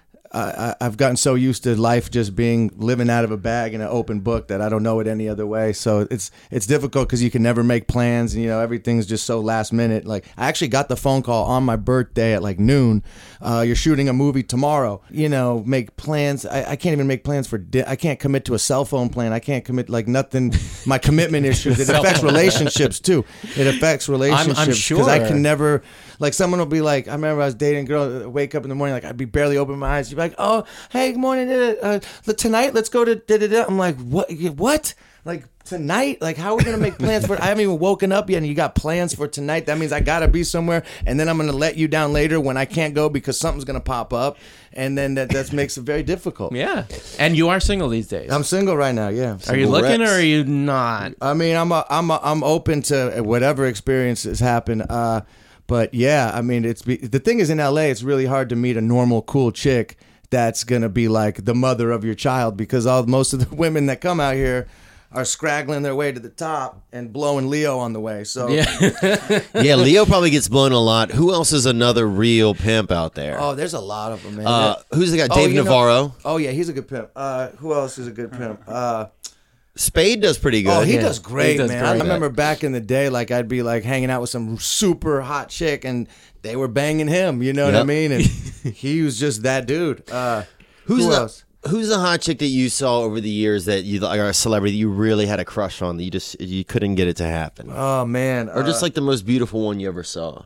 I, I've gotten so used to life just being living out of a bag in an open book that I don't know it any other way. So it's it's difficult because you can never make plans, and you know everything's just so last minute. Like I actually got the phone call on my birthday at like noon. Uh, you're shooting a movie tomorrow. You know, make plans. I, I can't even make plans for. Di- I can't commit to a cell phone plan. I can't commit like nothing. My commitment issues. It affects relationships too. It affects relationships sure. I can never. Like someone will be like, I remember I was dating a girl. Wake up in the morning, like I'd be barely opening my eyes. She'd be like, "Oh, hey, good morning. Uh, tonight, let's go to da da da." I'm like, "What? What? Like tonight? Like how are we gonna make plans for? I haven't even woken up yet, and you got plans for tonight. That means I gotta be somewhere, and then I'm gonna let you down later when I can't go because something's gonna pop up, and then that that makes it very difficult. Yeah. And you are single these days. I'm single right now. Yeah. are you single looking Rex. or are you not? I mean, I'm a, I'm a, I'm open to whatever experiences happen. Uh, but yeah, I mean, it's be, the thing is in L A, it's really hard to meet a normal, cool chick that's gonna be like the mother of your child because all most of the women that come out here are scraggling their way to the top and blowing Leo on the way. So Yeah. Yeah, Leo probably gets blown a lot. Who else is another real pimp out there? oh, there's a lot of them, man. Uh, who's the guy? Oh, Dave you know- Navarro. oh yeah, he's a good pimp. Uh, who else is a good pimp? Uh, Spade does pretty good. Oh, he Yeah, does great, he does man. I great. remember back in the day, like I'd be like hanging out with some super hot chick, and they were banging him. You know what I Yep. mean? And he was just that dude. Uh, Who's who the else? Who's the hot chick that you saw over the years that you like, or a celebrity that you really had a crush on that you just you couldn't get it to happen, Oh man, or just uh, like the most beautiful one you ever saw?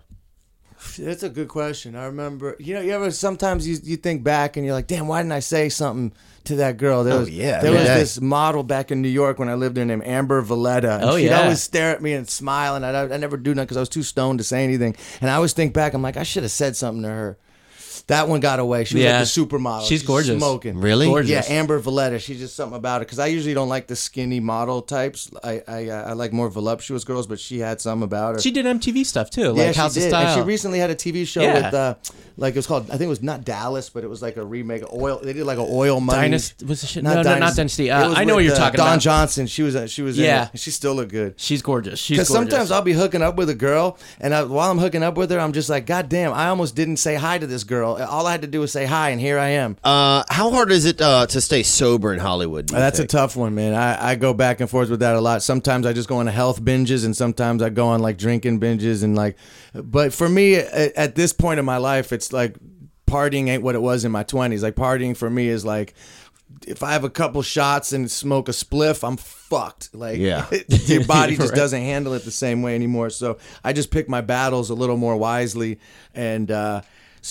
that's a good question. I remember, you know, you ever sometimes you you think back and you're like, damn, why didn't I say something to that girl? There Oh, was, yeah, there yeah. was this model back in New York when I lived there named Amber Valletta. And Oh, she'd yeah. always stare at me and smile, and I I never do nothing because I was too stoned to say anything. And I always think back, I'm like, I should have said something to her. That one got away. She was Yeah. like the supermodel. She's gorgeous. Smoking. Really? Gorgeous. Yeah, Amber Valletta. She's just something about it. Because I usually don't like the skinny model types. I, I I like more voluptuous girls, but she had some about her. She did M T V stuff too, yeah, like she House did. of Style. And she recently had a T V show Yeah. with, uh, like it was called, I think it was not Dallas, but it was like a remake of Oil. They did like an Oil Money. Dynasty was the shit. No, no, not Dynasty. It Uh, was I know what with, you're uh, talking Dawn about. Johnson. She was, uh, she was. Yeah. in it. She still looked good. She's gorgeous. She's Because gorgeous. sometimes I'll be hooking up with a girl, and I, while I'm hooking up with her, I'm just like, God damn, I almost didn't say hi to this girl. All I had to do was say hi, and here I am. Uh, how hard is it uh, to stay sober in Hollywood? do you That's think? a tough one, man. I, I go back and forth with that a lot. Sometimes I just go on health binges, and sometimes I go on like drinking binges, and like. But for me, at, at this point in my life, it's like partying ain't what it was in my twenties. Like partying for me is like, if I have a couple shots and smoke a spliff, I'm fucked. Like, Yeah. your body just Right. doesn't handle it the same way anymore. So I just pick my battles a little more wisely, and. uh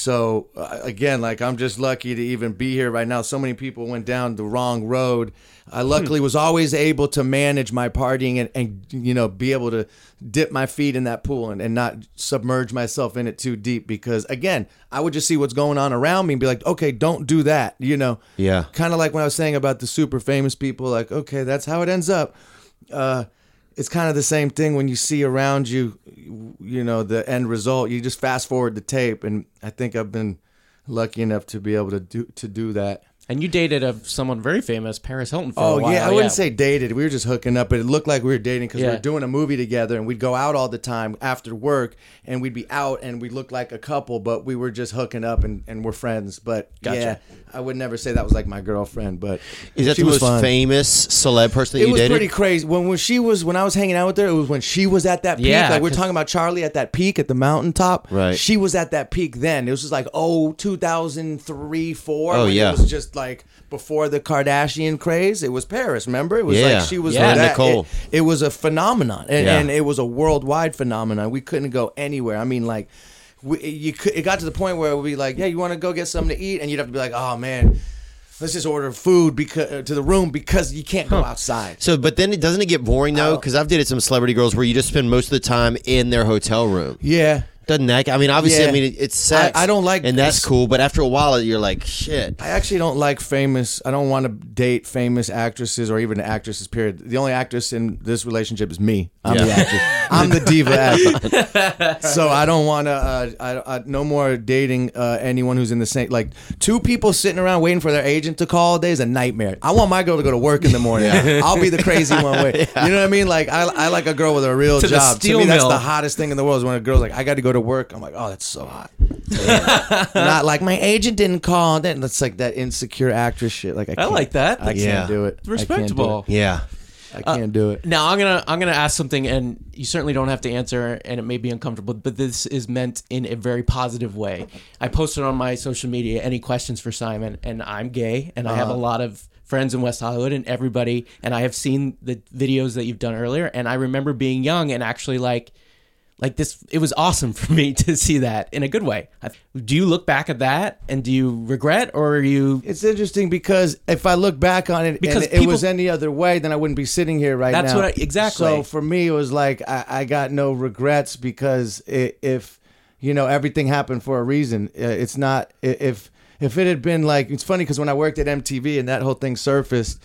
So uh, again, like I'm just lucky to even be here right now. So many people went down the wrong road. I luckily was always able to manage my partying and, and you know, be able to dip my feet in that pool and, and not submerge myself in it too deep, because again, I would just see what's going on around me and be like, okay, don't do that. You know, Yeah. kind of like when I was saying about the super famous people, like, okay, that's how it ends up. Uh, it's kind of the same thing when you see around you, you know, the end result. You just fast forward the tape, and I think I've been lucky enough to be able to do to do that. And you dated a, someone very famous, Paris Hilton, for Oh a while. yeah, I wouldn't say dated. We were just hooking up, but it looked like we were dating because we Yeah. were doing a movie together, and we'd go out all the time after work, and we'd be out, and we looked like a couple, but we were just hooking up, and, and we're friends. But Gotcha. yeah, I would never say that was like my girlfriend. But Is that she the was most fun. famous celeb person that It you was dated? pretty crazy when when she was when I was hanging out with her. It was when she was at that peak. Yeah, like we're 'cause- talking about Charlie at that peak at the mountaintop. Right. She was at that peak then. It was just like oh two thousand three four. Oh, when yeah. It was just like before the Kardashian craze. It was Paris. Remember? It was Yeah. like she was Yeah. that. Nicole. It, it was a phenomenon, and, Yeah. and it was a worldwide phenomenon. We couldn't go anywhere. I mean, like. We, you could, it got to the point where we'd be like, "Yeah, you want to go get something to eat?" And you'd have to be like, "Oh man, let's just order food because uh, to the room because you can't go outside." So, but then it doesn't it get boring though? Oh. Because I've dated some celebrity girls where you just spend most of the time in their hotel room. Yeah, Doesn't that? I mean, obviously, Yeah. I mean, it, it's sex. I- I don't like and that's this- cool. But after a while, you're like, shit. I actually don't like famous. I don't want to date famous actresses or even actresses. Period. The only actress in this relationship is me. I'm the Yeah. actress. I'm the diva actor. So I don't want to. Uh, I, I no more dating uh, anyone who's in the same. Like two people sitting around waiting for their agent to call all day is a nightmare. I want my girl to go to work in the morning. I'll be the crazy one. Wait, you know what I mean? Like I, I like a girl with a real To the job. steel to me, that's mill. the hottest thing in the world. Is when a girl's like, I got to go to work. I'm like, oh, that's so hot. Not like my agent didn't call. Then that's like that insecure actress shit. Like I, I can't, like that. I can't Yeah. do it. Respectable. Yeah. I can't do it. Now I'm gonna I'm gonna ask something, and you certainly don't have to answer, and it may be uncomfortable, but this is meant in a very positive way. I posted on my social media any questions for Simon, and I'm gay, and I have a lot of friends in West Hollywood, and everybody, and I have seen the videos that you've done earlier, and I remember being young and actually like. Like this, it was awesome for me to see that in a good way. Do you look back at that and do you regret, or are you? It's interesting because if I look back on it Because and it people- was any other way, then I wouldn't be sitting here right That's now. what I- exactly. So for me, it was like I, I got no regrets because it, if you know everything happened for a reason. Uh, It's not i- if if it had been like it's funny because when I worked at M T V and that whole thing surfaced,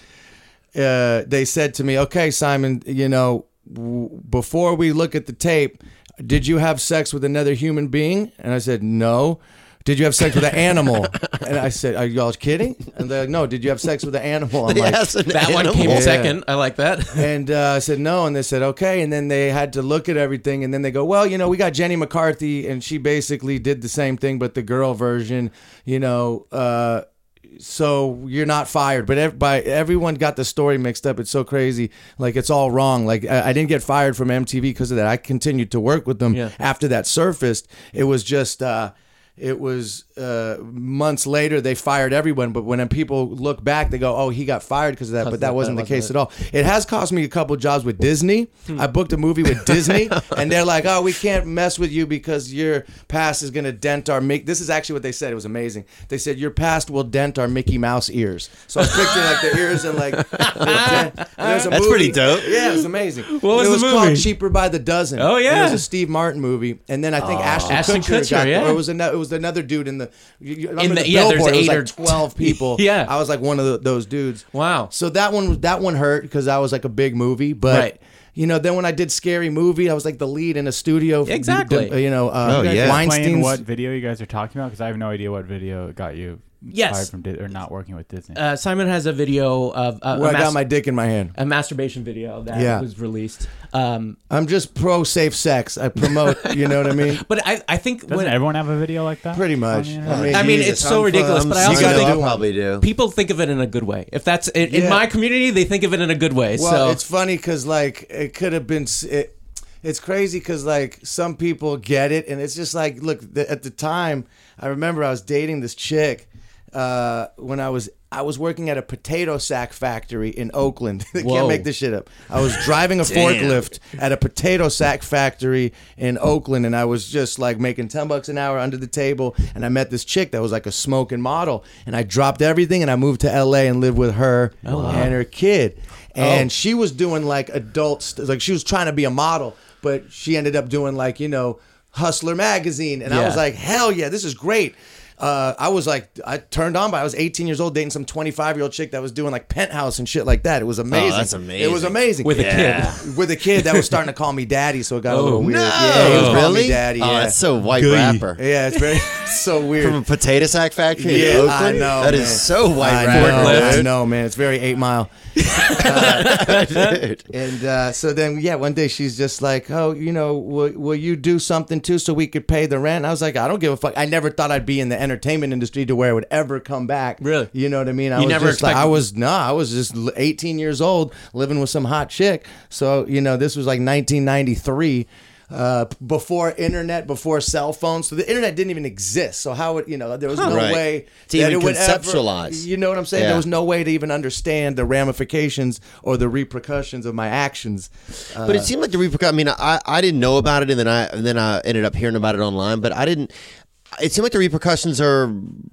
uh, they said to me, "Okay, Simon, you know, w- before we look at the tape." Did you have sex with another human being? And I said, no. Did you have sex with an animal? And I said, are y'all kidding? And they're like, no. Did you have sex with an animal? I'm like, Yes, an That one animal. came Yeah. second. I like that. and uh, I said, no. And they said, okay. And then they had to look at everything. And then they go, well, you know, we got Jenny McCarthy, and she basically did the same thing, but the girl version, you know, uh, so you're not fired. But ev- by everyone got the story mixed up. It's so crazy. Like it's all wrong. Like I, I didn't get fired from M T V because of that. I continued to work with them Yeah. after that surfaced. It was just. Uh, It was uh, months later they fired everyone, but when people look back, they go, "Oh, he got fired because of that." But that that- wasn't that the case wasn't at all. It has cost me a couple jobs with Disney. I booked a movie with Disney, and they're like, "Oh, we can't mess with you because your past is going to dent our Mickey." This is actually what they said. It was amazing. They said your past will dent our Mickey Mouse ears. So I was picturing like the ears and like. The dent. There's a That's movie. pretty dope. Yeah, it was amazing. What was it was the called movie? Cheaper by the Dozen. Oh, And yeah. it was a Steve Martin movie, and then I think Ashton, Ashton Kutcher, Kutcher, got, yeah. or it was another. It was another dude in the. You, you remember In the- the yeah, there's billboard? It was eight like or- twelve people. Yeah. I was like one of the, those dudes. Wow. So that one, that one hurt because that was like a big movie, but. Right. You know, then when I did Scary Movie, I was like the lead in a studio. Exactly. You know, uh, Oh, yeah. Explain Weinstein's. what video you guys are talking about because I have no idea what video got you Yes. fired from Di- or not working with Disney. Uh, Simon has a video of uh, Where a, I got mas- my dick in my hand. a masturbation video that Yeah. was released. Um, I'm just pro safe sex. I promote. You know what I mean? but I, I think Doesn't when everyone have a video like that? Pretty on much. the I internet? mean, I mean, Jesus, it's so I'm- ridiculous, I'm but I sick also of it. think I'll probably do. people think of it in a good way. If that's in, in Yeah. my community, they think of it in a good way. Well, so it's funny because like it could have been. s- It, it's crazy because like some people get it, and it's just like, look, the, at the time, I remember I was dating this chick uh, when I was I was working at a potato sack factory in Oakland. I Whoa. can't make this shit up. I was driving a forklift at a potato sack factory in Oakland, and I was just like making ten bucks an hour under the table. And I met this chick that was like a smoking model, and I dropped everything and I moved to L A and lived with her and her kid. And she was doing like adult, st- like she was trying to be a model, but she ended up doing like, you know, Hustler magazine. And I Yeah. was like, hell yeah, this is great. Uh, I was like, I turned on by, I was eighteen years old dating some twenty-five year old chick that was doing like Penthouse and shit like that. It was amazing. Oh, that's It was amazing. amazing. With a kid. With a kid that was starting to call me daddy, so it got a little weird. No, Yeah, he was calling really? me daddy. Oh, Yeah. that's so white rapper. Yeah, it's very so weird. From a potato sack factory Yeah, in Oakland? I know, That is man. so white I rapper, know, I dude. know, man. It's very eight mile. Dude. And uh, so then, yeah, one day she's just like, "Oh, you know, will, will you do something too so we could pay the rent?" And I was like, "I don't give a fuck." I never thought I'd be in the entertainment industry to where it would ever come back. Really? You know what I mean? I You was never just like, expected- I was no, I was just eighteen years old living with some hot chick. So you know, this was like nineteen ninety-three. Uh, before internet, before cell phones, so the internet didn't even exist. So how would you know? There was no Right. way To that even it would ever- conceptualize. you know what I'm saying? Yeah. There was no way to even understand the ramifications or the repercussions of my actions. Uh, But it seemed like the repercussions. I mean, I, I didn't know about it, and then I and then I ended up hearing about it online. But I didn't. It seemed like the repercussions are.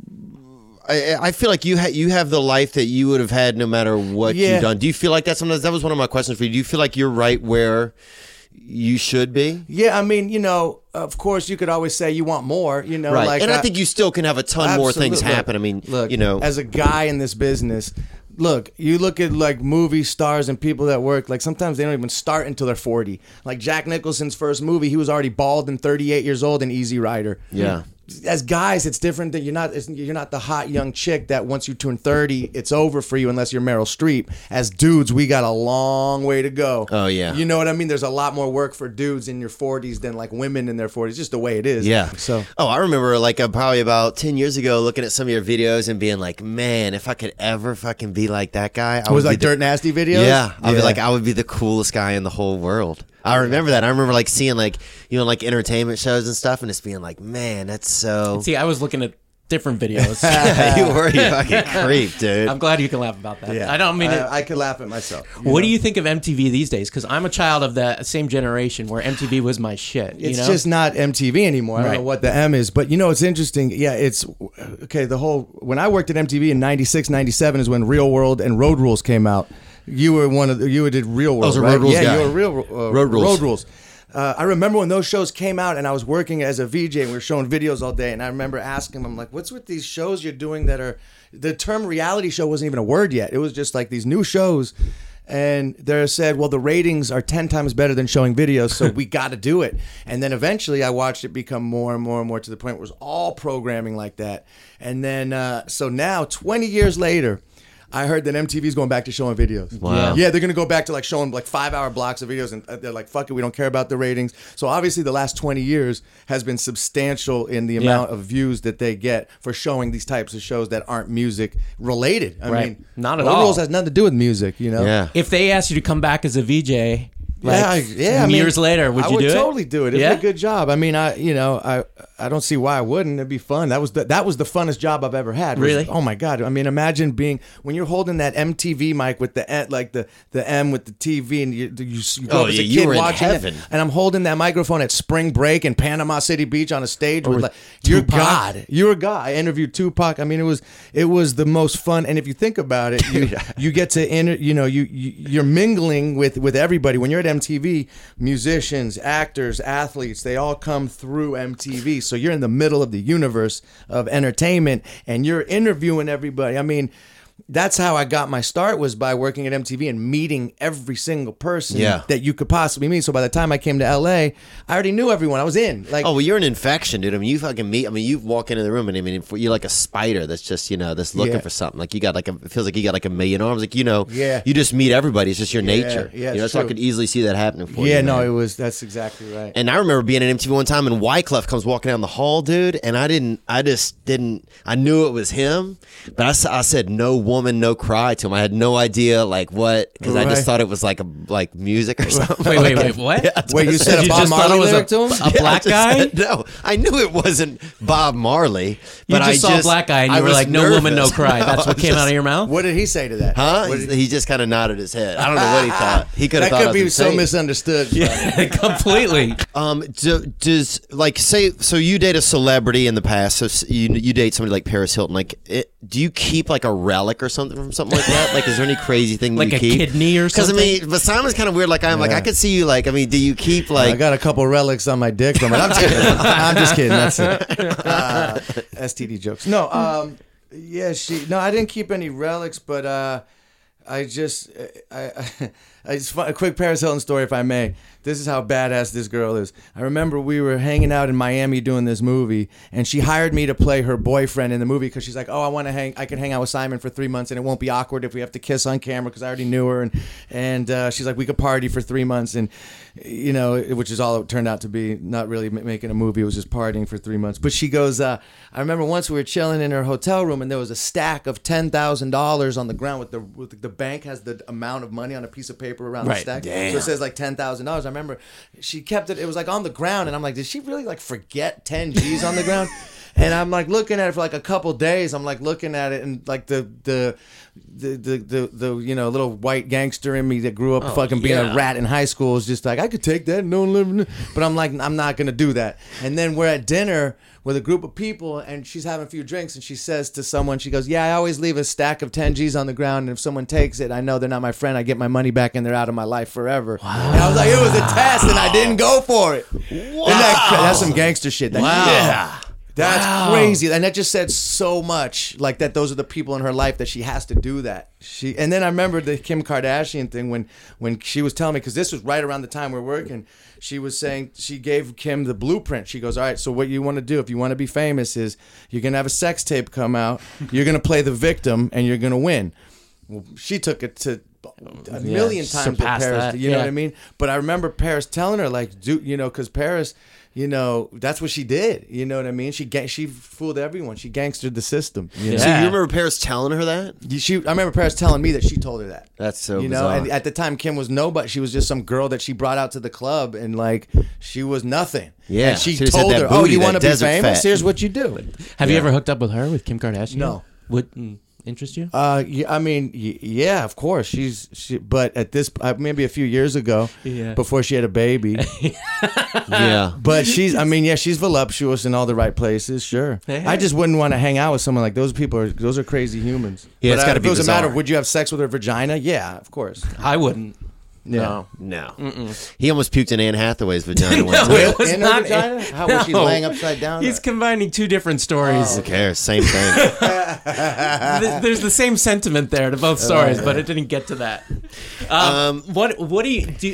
I, I feel like you ha- you have the life that you would have had no matter what Yeah. you've done. Do you feel like that sometimes? That was one of my questions for you. Do you feel like you're right where you should be? Yeah, I mean, you know, of course, you could always say you want more. You know, Right. like and I uh, think you still can have a ton more things absolutely. happen. I mean, look, you know, as a guy in this business, look, you look at like movie stars and people that work, like sometimes they don't even start until they're forty. Like Jack Nicholson's first movie, he was already bald and thirty-eight years old in Easy Rider. Yeah. As guys, it's different. That you're not it's- you're not the hot young chick that once you turn thirty, it's over for you unless you're Meryl Streep. As dudes, we got a long way to go. Oh, yeah. You know what I mean? There's a lot more work for dudes in your forties than like women in their forties. Just the way it is. Yeah. So Oh, I remember like uh, probably about ten years ago looking at some of your videos and being like, man, if I could ever fucking be like that guy. I was would like be the- Dirt Nasty videos. Yeah. I'd be Yeah. like, I would be the coolest guy in the whole world. I remember that. I remember like seeing like, you know, like entertainment shows and stuff and just being like, man, that's so. see, I was looking at different videos. you were you fucking creep, dude. I'm glad you can laugh about that. Yeah. I don't mean it. I, I could laugh at myself. What do you think of M T V these days? Because I'm a child of the same generation where M T V was my shit. You It's know? just not M T V anymore. I don't Right. know what the M is, but you know, it's interesting. Yeah, it's okay. The whole when I worked at M T V in ninety-six, ninety-seven is when Real World and Road Rules came out. You were one of the, you did Real World. was a right? Road Rules yeah, guy. you were real uh, Road Rules. Road Rules. Uh, I remember when those shows came out, and I was working as a V J, and we were showing videos all day. And I remember asking them, like, "What's with these shows you're doing that are?" The term reality show wasn't even a word yet. It was just like these new shows. And they said, well, the ratings are ten times better than showing videos, so we got to do it. And then eventually I watched it become more and more and more to the point where it was all programming like that. And then, uh, so now, twenty years later, I heard that M T V's going back to showing videos. Wow. Yeah, they're gonna go back to like showing like five hour blocks of videos, and they're like, "Fuck it, we don't care about the ratings." So obviously, the last twenty years has been substantial in the amount of views that they get for showing these types of shows that aren't music related. I Right. mean, Not at Road all. Rules has nothing to do with music, you know. Yeah. If they asked you to come back as a V J, like yeah, I- yeah. I mean, years later, would I you would do it? totally do it. It Yeah? was a good job. I mean, I you know I I don't see why I wouldn't. It'd be fun. That was the, that was the funnest job I've ever had. was- Really? Oh my god. I mean, imagine being when you're holding that M T V mic with the N- like the the M with the T V, and you you, you go Oh, up as a yeah, you kid were in watching it, heaven. and I'm holding that microphone at spring break in Panama City Beach on a stage with like you're Tupac. God. You're a God. I interviewed Tupac. I mean, it was it was the most fun. And if you think about it, you you get to inter, you know you, you you're mingling with with everybody when you're at M T V. Musicians, actors, athletes, they all come through M T V. So you're in the middle of the universe of entertainment, and you're interviewing everybody. I mean, that's how I got my start, was by working at M T V and meeting every single person Yeah. that you could possibly meet. So by the time I came to L A, I already knew everyone. I was in. Like, Oh well, you're an infection, dude. I mean, you fucking meet. I mean, you walk into the room, and I mean, you're like a spider that's just, you know, that's looking Yeah. for something. Like you got like a, it feels like you got like a million arms. Like you know, Yeah. you just meet everybody. It's just your nature. yeah, you know, it's so I true. could easily see that happening for you. yeah, no, man. it was. That's exactly right. And I remember being at M T V one time, and Wyclef comes walking down the hall, dude. And I didn't, I just didn't, I knew it was him, but I, s- I said no woman, no cry to him. I had no idea like what, because I Right. just thought it was like a like music or something. Wait, wait, Like, wait, what? Yeah, that's Wait, what you I said a You Bob just thought Marley it was lyric a, to him? a Yeah, I black just guy? said- no, I knew it wasn't Bob Marley. You But just I saw just, a black guy and I you were was like, no woman, no nervous. cry. That's No, what came just- out of your mouth? What did he say to that? Huh? What He, did- he just kind of nodded his head. I don't know what he thought. He could have that thought I could was be so insane. misunderstood. Completely. Um, do, does like say so you date a celebrity in the past, so s- you you date somebody like Paris Hilton. Like, it, do you keep like a relic or something from something like that? Like, is there any crazy thing Like you a keep? kidney or Because I something? mean, but Simon's kind of weird. Like I'm like Yeah. I could see you. Like I mean, do you keep like? I got a couple relics on my dick from it. I'm just kidding. I'm just kidding. That's it. Uh, S T D jokes. No. Um. Yeah. She. No. I didn't keep any relics, but uh, I just. I. I, I just a quick Paris Hilton story, if I may. This is how badass this girl is. I remember we were hanging out in Miami doing this movie, and she hired me to play her boyfriend in the movie because she's like, "Oh, I want to hang. I can hang out with Simon for three months, and it won't be awkward if we have to kiss on camera because I already knew her." And and uh, she's like, "We could party for three months," and you know, which is all it turned out to be. Not really ma- making a movie; it was just partying for three months. But she goes, uh, "I remember once we were chilling in her hotel room, and there was a stack of ten thousand dollars on the ground with the with the bank has the amount of money on a piece of paper around Right. the stack, Damn. so it says like ten thousand dollars." I remember she kept it. It was like on the ground, and I'm like, did she really like forget ten G's on the ground? And I'm like looking at it for like a couple days. I'm like looking at it, and like the the the the the, the you know little white gangster in me that grew up fucking being yeah. a rat in high school is just like, I could take that, no living. But I'm like, I'm not gonna do that. And then we're at dinner with a group of people, and she's having a few drinks, and she says to someone, she goes, "Yeah, I always leave a stack of ten G's on the ground, and if someone takes it, I know they're not my friend. I get my money back, and they're out of my life forever." Wow. And I was like, it was a test, and I didn't go for it. Wow. That, that's some gangster shit. That, Wow. Yeah. That's Wow. crazy, and that just said so much. Like that, those are the people in her life that she has to do that. She, and then I remember the Kim Kardashian thing when when she was telling me, because this was right around the time we we're working. She was saying she gave Kim the blueprint. She goes, "All right, so what you want to do if you want to be famous is you're gonna have a sex tape come out. You're gonna play the victim, and you're gonna win." Well, she took it to a million times with surpassed Paris. that, You know yeah. what I mean? But I remember Paris telling her, like, do you know, because Paris, you know, that's what she did. You know what I mean? She ga- she fooled everyone. She gangstered the system. You know? So Yeah. you remember Paris telling her that? She, I remember Paris telling me that she told her that. That's so you know, bizarre. and at the time Kim was nobody. She was just some girl that she brought out to the club, and like she was nothing. Yeah, and she she just had told that her, "Oh, booty, you that want to be desert famous? fat." Here's what you do." Have Yeah. you ever hooked up with her, with Kim Kardashian? No. Would mm, interest you? Uh, yeah, I mean, y- yeah, of course. She's she, but at this, uh, maybe a few years ago, Yeah. before she had a baby. Yeah. But she's, I mean, yeah, she's voluptuous in all the right places. Sure, Hey, hey. I just wouldn't want to hang out with someone like those. People are, those are crazy humans. Yeah, but it's uh, gotta if be it was a matter bizarre. of would you have sex with her vagina? Yeah, of course. I wouldn't. Yeah. No. No. He almost puked in Anne Hathaway's vagina one No, time. it was In her not vagina? How was she no. laying upside down? He's combining two different stories. Who cares? Same thing. Th- There's the same sentiment there to both stories, but it didn't get to that. Um, Um, what What do you do?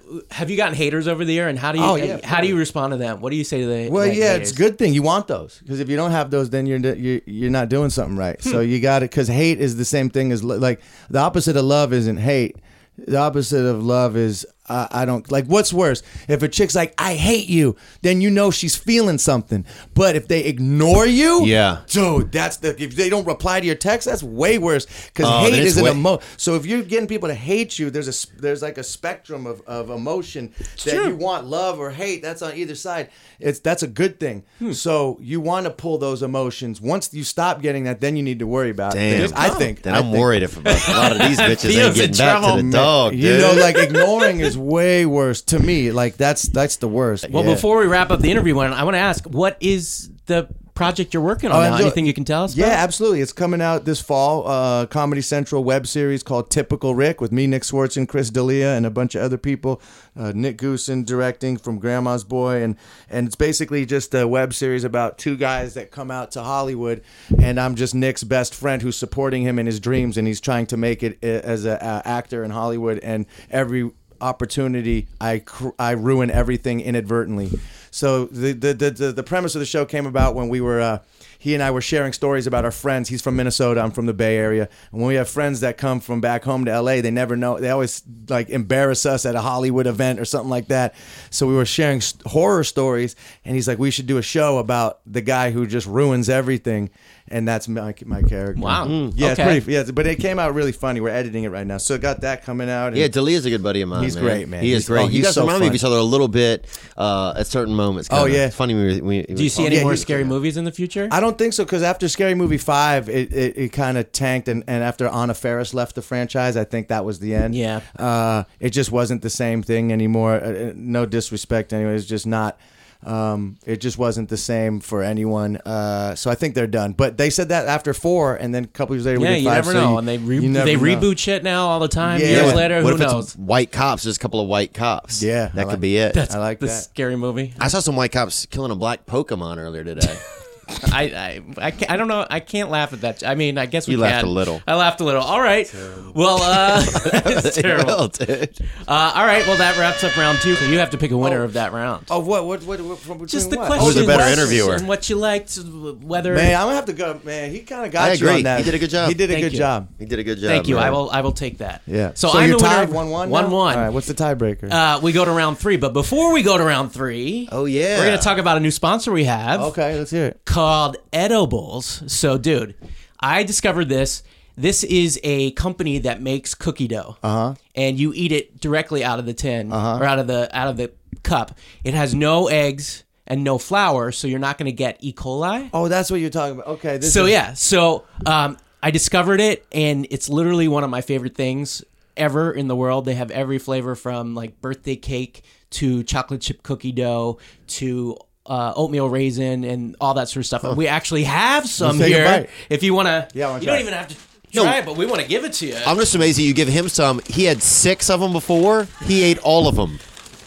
have you gotten haters over the year, and how do you Oh, yeah, how do you respond to them? What do you say to the Well, like, yeah, haters? it's a good thing you want those, because if you don't have those, then you're you're, you're not doing something right. So you got it, because hate is the same thing as lo- like the opposite of love isn't hate. The opposite of love is uh, I don't like. What's worse? If a chick's like, I hate you, then you know she's feeling something. But if they ignore you, Yeah. dude, that's the. If they don't reply to your text, that's way worse. Because Oh, hate then it's is an way- emo. So if you're getting people to hate you, there's a s- there's like a spectrum of, of emotion that true. you want love or hate. That's on either side. It's that's a good thing. Hmm. So you want to pull those emotions. Once you stop getting that, then you need to worry about Damn. things. I think. Then I I'm think. worried if a lot of these bitches Theo's ain't in getting back trouble, to the man. dog, dude. You know, like ignoring is way worse to me. Like that's that's the worst. Well, Yeah. before we wrap up the interview, I want to ask, what is the project you're working on Oh, now? I'm do- Anything you can tell us Yeah, about? absolutely. It's coming out this fall. Uh, Comedy Central web series called Typical Rick with me, Nick Swartzen, Chris D'Elia, and a bunch of other people. Uh, Nick Goosen directing from Grandma's Boy, and and it's basically just a web series about two guys that come out to Hollywood, and I'm just Nick's best friend who's supporting him in his dreams, and he's trying to make it uh, as an actor in Hollywood, and every opportunity I cr- I ruin everything inadvertently. So the the, the the the premise of the show came about when we were uh, he and I were sharing stories about our friends. He's from Minnesota, I'm from the Bay Area, and when we have friends that come from back home to L A, they never know. They always like embarrass us at a Hollywood event or something like that. So we were sharing st- horror stories, and he's like, "We should do a show about the guy who just ruins everything." And that's my, my character. Wow. Mm, Yeah, okay. it's pretty. Yeah, but it came out really funny. We're editing it right now, so got that coming out. And Yeah, D'Elia's a good buddy of mine. He's man. great, man. He is He's- great. oh, you he's guys so remind me of fun. each other a little bit uh, at certain moments. Oh, kinda. yeah. It's funny. We, we, Do you see any yeah, more he's- scary movies in the future? I don't think so, because after Scary Movie five, it, it, it kind of tanked, and, and after Anna Faris left the franchise, I think that was the end. Yeah. Uh, it just wasn't the same thing anymore. Uh, no disrespect, anyway. It's just not. Um, it just wasn't the same for anyone. Uh, so I think they're done. But they said that after four, and then a couple years later, we yeah, did you five. never so know. you- and they re- you never they know. reboot shit now all the time. Yeah. Years What- later, what who if it's knows? white cops? Just a couple of white cops. Yeah, that I could like- be it. That's I like the that. scary movie. I saw some white cops killing a black Pokemon earlier today. I, I, I, can't, I don't know. I can't laugh at that. I mean, I guess we You can. laughed a little. I laughed a little. All right. Well, uh, it's terrible. Well, dude. Uh, all right. Well, that wraps up round two. So you have to pick a winner of that round. Oh, what? What? What? what from Just the between what? questions. Who's a better questions interviewer? And what you liked, whether. Man, I'm gonna have to go. Man, he kind of got I you agree. on that. He did a good job. He did a Thank good you. job. He did a good job. Thank you. man. I will. I will take that. Yeah. So, So I'm you're the winner. tied one one. One one. All right. What's the tiebreaker? Uh, we go to round three, but before we go to round three, Oh yeah. we're gonna talk about a new sponsor we have. okay, let's hear it. Called Edibles. So, dude, I discovered this. This is a company that makes cookie dough, uh-huh. and you eat it directly out of the tin uh-huh. or out of the out of the cup. It has no eggs and no flour, so you're not going to get E. coli. Oh, that's what you're talking about. Okay. This So is, yeah, so um, I discovered it, and it's literally one of my favorite things ever in the world. They have every flavor from like birthday cake to chocolate chip cookie dough to uh, oatmeal raisin and all that sort of stuff. And we actually have some Let's take a here. bite. If you want to, Yeah, I wanna you try don't it. even have to No. try it, but we want to give it to you. I'm just amazed that you give him some. He had six of them before. He ate all of them.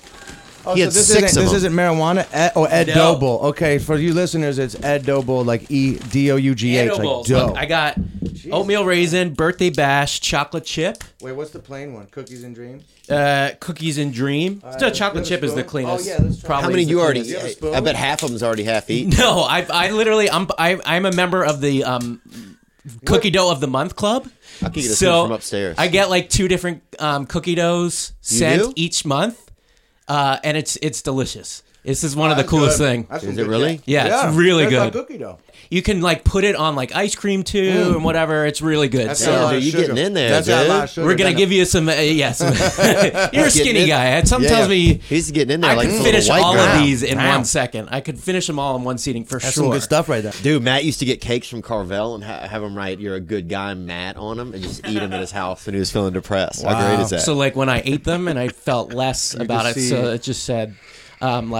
Oh, He so had this six isn't, of this them. isn't marijuana? Ed, oh, Ed No. Doble. Okay, for you listeners, it's Ed Doble, like E D O U G H, like Edibles. dough. Look, I got oatmeal raisin, birthday bash, chocolate chip, Wait, what's the plain one? Cookies and Dreams? uh, cookies and dream. right, the let's chocolate get a chip is the spoon. cleanest. Oh, yeah, let's try it. Probably How many is you the already? cleanest. You have a spoon? I bet half of them's already half eaten. No, I I literally I'm I, I'm a member of the um cookie dough of the month club. I can get a so spoon from upstairs. I get like two different um, cookie doughs sent do? each month, uh, and it's it's delicious. This is one of the That's coolest good. thing. That's Is some it good really? shit. Yeah, it's really That's good. like cookie dough. You can like put it on like ice cream too and whatever. It's really good. That's so got a lot dude, of you sugar. getting in there, That's got a lot dude. of sugar. we're gonna Then- give you some. Uh, yes, you're a skinny in- guy. Some Yeah, tells yeah. me He's getting in there I like could a finish little white all girl. of these in Wow. one second. I could finish them all in one seating for That's sure. some good stuff right there. Dude, Matt used to get cakes from Carvel and ha- have him write "You're a good guy, Matt" on them, and just eat them at his house when he was feeling depressed. How Wow. great is that? So like when I ate them and I felt less about it, see- so it just said, um, like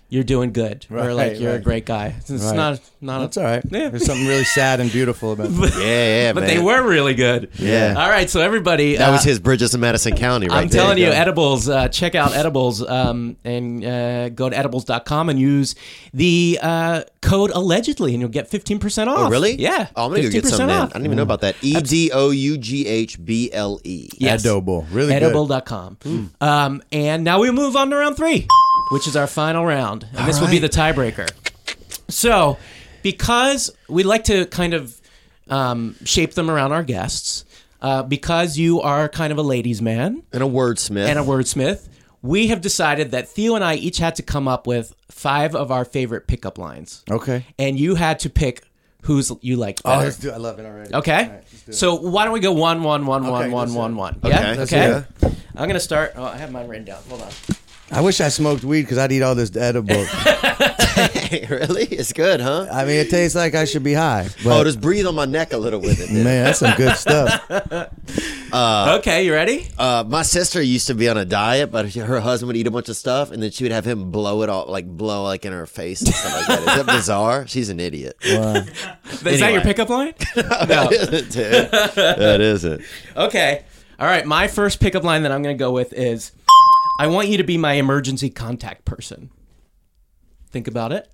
you're doing good, or Right, like you're a right. great guy. It's Right. not not. That's all right. Yeah. There's something really sad and beautiful about that. Yeah, yeah, But man. they were really good. Yeah. All right, so everybody, That uh, was his Bridges in Madison County, right I'm there. telling you, Yeah. edibles. Uh, check out edibles um, and uh, go to edibles dot com and use the uh, code allegedly, and you'll get fifteen percent off. Oh, really? Yeah. Oh, I'm gonna go get some. Then. off. I didn't even know about that. E D O U G H B L E. Yes. Edible. Really edible good. dot com. Um, and now we move on to round three, which is our final round. And this will be the tiebreaker. So, because we like to kind of um, shape them around our guests, uh, because you are kind of a ladies' man And a wordsmith. and a wordsmith, we have decided that Theo and I each had to come up with five of our favorite pickup lines. Okay. And you had to pick whose you liked Oh, better. let's do it. I love it already. Okay. All right, let's do it. So why don't we go one, one, one, one, Okay, one, let's one, do it. one? Okay, Yeah. let's Okay. do I'm gonna start. Oh, I have mine written down. Hold on. I wish I smoked weed because I'd eat all this edible. Really? It's good, huh? I mean, it tastes like I should be high. But Oh, just breathe on my neck a little with it. Then. man, that's some good stuff. Okay, you ready? Uh, my sister used to be on a diet, but her husband would eat a bunch of stuff, and then she would have him blow it all, like blow like in her face and stuff like that. Is that bizarre? She's an idiot. Wow. Is that your Anyway. pickup line? That isn't, dude. That isn't. Okay. All right. My first pickup line that I'm gonna go with is, "I want you to be my emergency contact person." Think about it.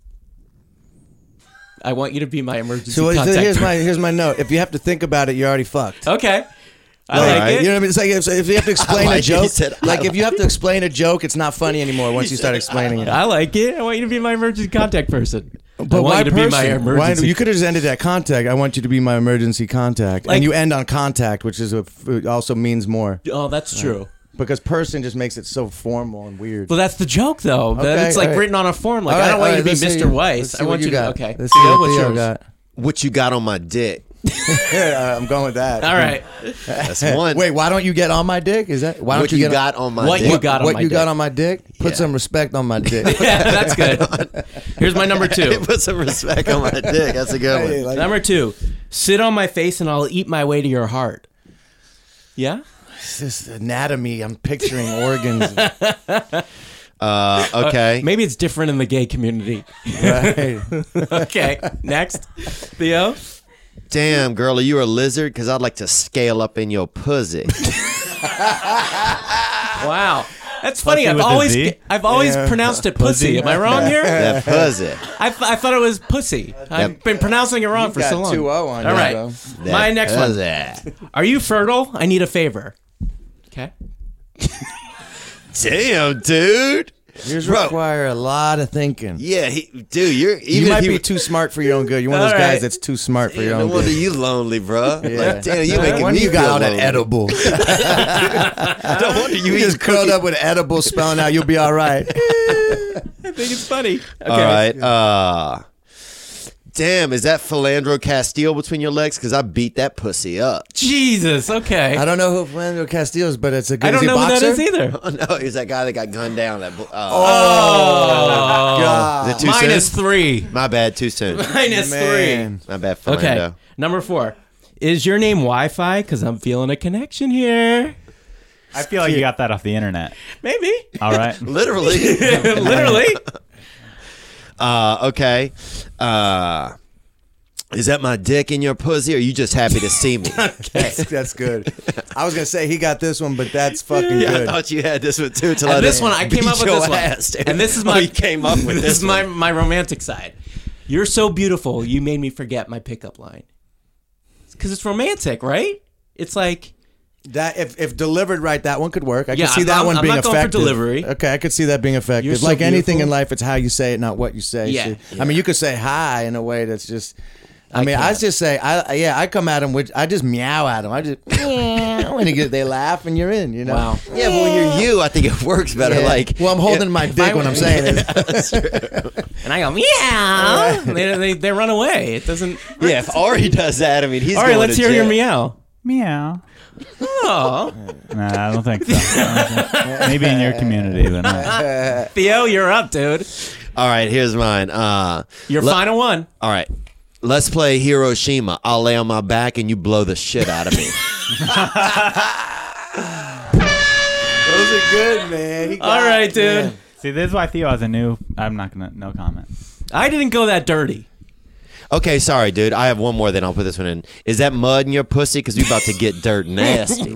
I want you to be my emergency So, so contact here's person. my here's my note. If you have to think about it, you're already fucked. Okay. I Like, like it. You know what I mean? It's like if, if you have to explain like a it. joke. He said, I like if you have to explain a joke, it's not funny anymore once you start explaining it. I like it. I want you to be my emergency contact person. I But want why you to person? be my emergency. Why, you could have just ended at contact. I want you to be my emergency contact, Like- and you end on contact, which is a, it also means more Oh, that's true. because person just makes it so formal and weird. Well, that's the joke, though. That Okay, it's like all right. written on a form. Like, All I right, don't want all you to right, be let's see- Mister Weiss. let's see I what want you, you to. got. Okay. Let's see Theo, what what's Theo yours? got. What you got on my dick? Yeah, I'm going with that. All right. That's one. Wait, why don't you get on my dick? Is that why don't what you, you get got on my What dick? you got on what my you got dick. on my dick? Put Yeah. some respect on my dick. Yeah, that's good. Here's my number two. Put some respect on my dick. That's a good Hey, one. like, Number two, sit on my face and I'll eat my way to your heart. Yeah? it's just anatomy. I'm picturing organs. Uh, okay. Maybe it's different in the gay community. Right. Okay, next. Theo? Damn, girl, are you a lizard? Because I'd like to scale up in your pussy. Wow. That's funny. Pussy I've with a always Z? I've always Yeah. pronounced it pussy. Pussy? Am I wrong here? That pussy. I, th- I thought it was pussy. I've been pronouncing it wrong for got so long. two oh on All you, right. bro. That My next one. pussy. Are you fertile? I need a favor. Okay. Damn, dude. Yours Bro. require a lot of thinking. Yeah, he, dude, you're even You might if be you, too smart for your own good. You're one of those All guys right. that's too smart for your Damn, no own wonder good. you lonely, bro. Yeah. Like, damn, you No making wonder me you got feel all that lonely. edible. No wonder you You eat just curled up with edible spelling out. You'll be all right. I think it's funny. Okay. All right. Uh, damn, is that Philandro Castile between your legs? Because I beat that pussy up. Jesus. Okay. I don't know who Fernando Castillo is, but it's a good. I don't is he a know who that boxer? is either. Oh, no, he's that guy that got gunned down. That uh, Oh. God. Is it too Minus soon? three. My bad, too soon. Minus Man. My bad, three. Okay. Philando. Number four. Is your name Wi-Fi? Because I'm feeling a connection here. I feel like you got that off the internet. Maybe. All right. Literally. Literally. uh, okay. Uh, is that my dick in your pussy, or are you just happy to see me? That's, that's good. I was gonna say he got this one, but that's fucking Yeah, I good. thought you had this one too. Till I And this just one, I came beat up with your this one. ass, dude. And this is Oh, my you came up with this this is my, one. my romantic side. You're so beautiful, you made me forget my pickup line. Because it's romantic, right? It's like, That if, if delivered right, that one could work. I Yeah, could see I'm that not- one I'm being not going for effective. delivery. Okay, I could see that being effective. You're so like anything beautiful. in life, it's how you say it, not what you say. Yeah, So- I mean, you could say hi in a way that's just. I, I mean, I can't. just say, I yeah, I come at them with, I just meow at them. I just when you get, they laugh and you're in. You know. wow. Yeah, but when you're you, I think it works better. Yeah. Like, well, I'm holding my dick I when I'm were- saying it. And I go, meow. they, they, they run away. It doesn't. yeah, if Ari does that, I mean, he's All right, going let's to hear your jail. meow. Meow. Oh, Nah, I don't think so. I don't think- Maybe in your community, but not. Theo, you're up, dude. All right, here's mine. Uh, Your le- final one. All right. Let's play Hiroshima. I'll lay on my back and you blow the shit out of me. Those are good, man. He got All right, it, dude. man. See, this is why Theo has a new. I'm not gonna. No comment. I didn't go that dirty. Okay, sorry, dude. I have one more. Then I'll put this one in. Is that mud in your pussy? Because we about to get dirt nasty.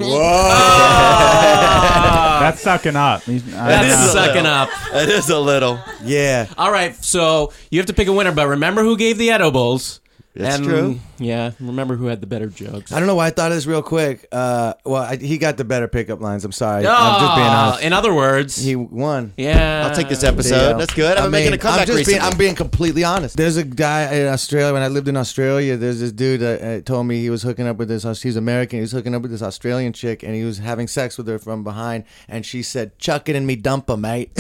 That's sucking up. He's- I That's know. is a sucking little. up. It is a little. Yeah. All right, so you have to pick a winner, but remember who gave the edibles. That's and, true. Yeah, remember who had the better jokes. I don't know why I thought of this real quick. Uh, well, I, he got the better pickup lines. I'm sorry. I'm just being Ah, honest. in other words, He won. yeah. I'll take this There you episode. go. That's good. I'm I making mean, a comeback I'm just recently. being, I'm being completely honest. There's a guy in Australia. When I lived in Australia, there's this dude that uh, told me he was hooking up with this. He's American. He was hooking up with this Australian chick, and he was having sex with her from behind. And she said, "Chuck it in me dumpa, mate."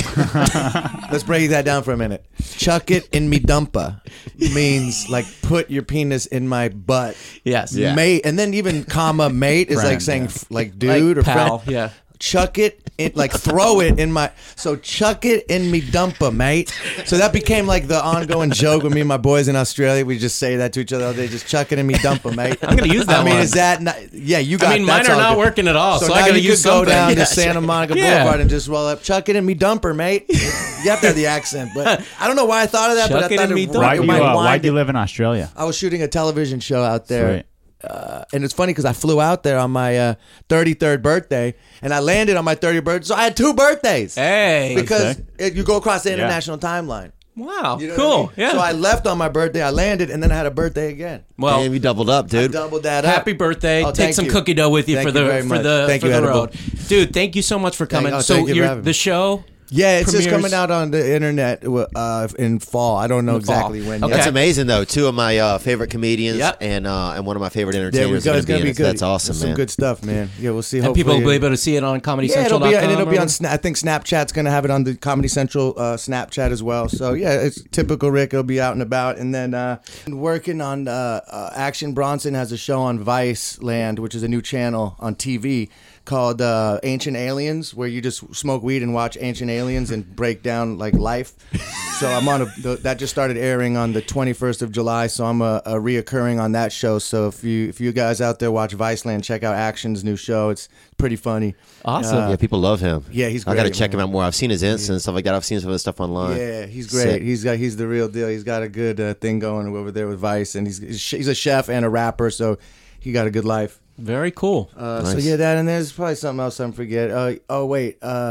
Let's break that down for a minute. Chuck it in me dumpa means like put your penis in my butt. Yes. Yeah. Mate, and then even comma mate is like Friend, saying yeah. f- like dude Like or pal, friend. yeah. Chuck it in, like throw it in my. So chuck it in me dumpa, mate. So that became like the ongoing joke with me and my boys in Australia. We just say that to each other all day. Just chuck it in me dumpa, mate. I'm gonna use that I mean, one. is that not, yeah? You got. I mean, mine that's are all not good. working at all, so, So, I now gotta you use could go something. down Yeah, to Santa Monica Yeah. Boulevard and just roll up. Chuck it in me dumper, mate. You have to have the accent, but I don't know why I thought of that. Chuck but I it thought in me it, dumper. Why it do you? might Uh, why wind do you it. live in Australia? I was shooting a television show out there. Sweet. Uh, and it's funny because I flew out there on my uh, thirty-third birthday, and I landed on my thirtieth birthday. So I had two birthdays. Hey. Because sick. it, you go across the Yeah. international timeline. Wow. You know cool. what I mean? Yeah. So I left on my birthday, I landed, and then I had a birthday again. well, Damn, you doubled up, I dude. doubled that up. happy birthday. Oh, Take thank some you. cookie dough with you Thank for you the very for much. the Thank for you, the Edible. road. Dude, thank you so much for coming. oh, so thank you for you're having the me. show Yeah, it's just premieres- coming out on the internet uh, in fall. I don't know In fall. exactly when. Okay. yet. That's amazing, though. Two of my uh, favorite comedians Yep. and uh, and one of my favorite There we entertainers go. are It's going gonna to be be in it. good. So that's awesome, There's man. some good stuff, man. Yeah, we'll see. and Hopefully, people will be able to see it on comedy Yeah, central it'll dot be, com. and it'll be or- on. Sna- I think Snapchat's going to have it on the Comedy Central uh, Snapchat as well. So yeah, it's typical Rick. It'll be out and about. And then uh, working on uh, uh, Action Bronson has a show on Vice Land, which is a new channel on T V called uh, Ancient Aliens, where you just smoke weed and watch Ancient Aliens and break down like life. So I'm on a the, that just started airing on the twenty-first of July. So I'm a, a reoccurring on that show. So if you if you guys out there watch Viceland, check out Action's new show. It's pretty funny. Awesome. Yeah, people love him. Yeah, he's I got to great, check man. him out more. I've seen his Insta and stuff like that. I've seen some of his stuff online. Yeah, he's great. Sick. He's got he's the real deal. He's got a good uh, thing going over there with Vice, and he's he's a chef and a rapper, so he got a good life. Very cool. Uh, So Nice. yeah, that and there's probably something else I'm forget. Uh, oh wait, uh,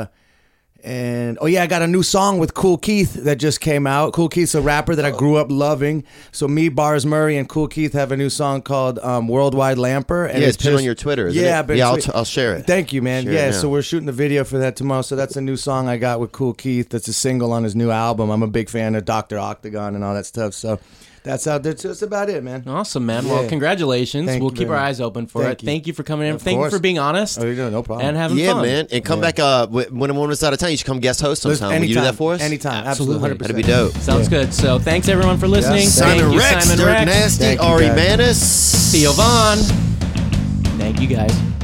and oh yeah, I got a new song with Cool Keith that just came out. Cool Keith's a rapper that I grew up loving. So me, Bars Murray, and Cool Keith have a new song called um, Worldwide Lamper. And Yeah, it's pinned just- on your Twitter, isn't yeah, it? I've been Yeah, I'll tweet- t- I'll share it. Thank you, man. Share it yeah, now. so we're shooting the video for that tomorrow. So that's a new song I got with Cool Keith. That's a single on his new album. I'm a big fan of Doctor Octagon and all that stuff. So that's out there too. That's about it, man. Awesome, man. Yeah. Well, congratulations. Thank we'll you keep our very much. eyes open for Thank it. you. Thank you for coming in. Of Thank you course. for being honest Oh, you know, no problem. and having Yeah, fun. man. And come Yeah. back uh, wh- when when it's out of town. You should come guest host Listen, sometime. Will you do that for us? Anytime. Absolutely. Absolutely. That'd be dope. Sounds good. So thanks everyone for listening. Yeah. Thank Simon you, Rex, Simon Dirt Rex, Nasty, Thank you, Ari guys. Manis. Theo Vaughn. Thank you guys.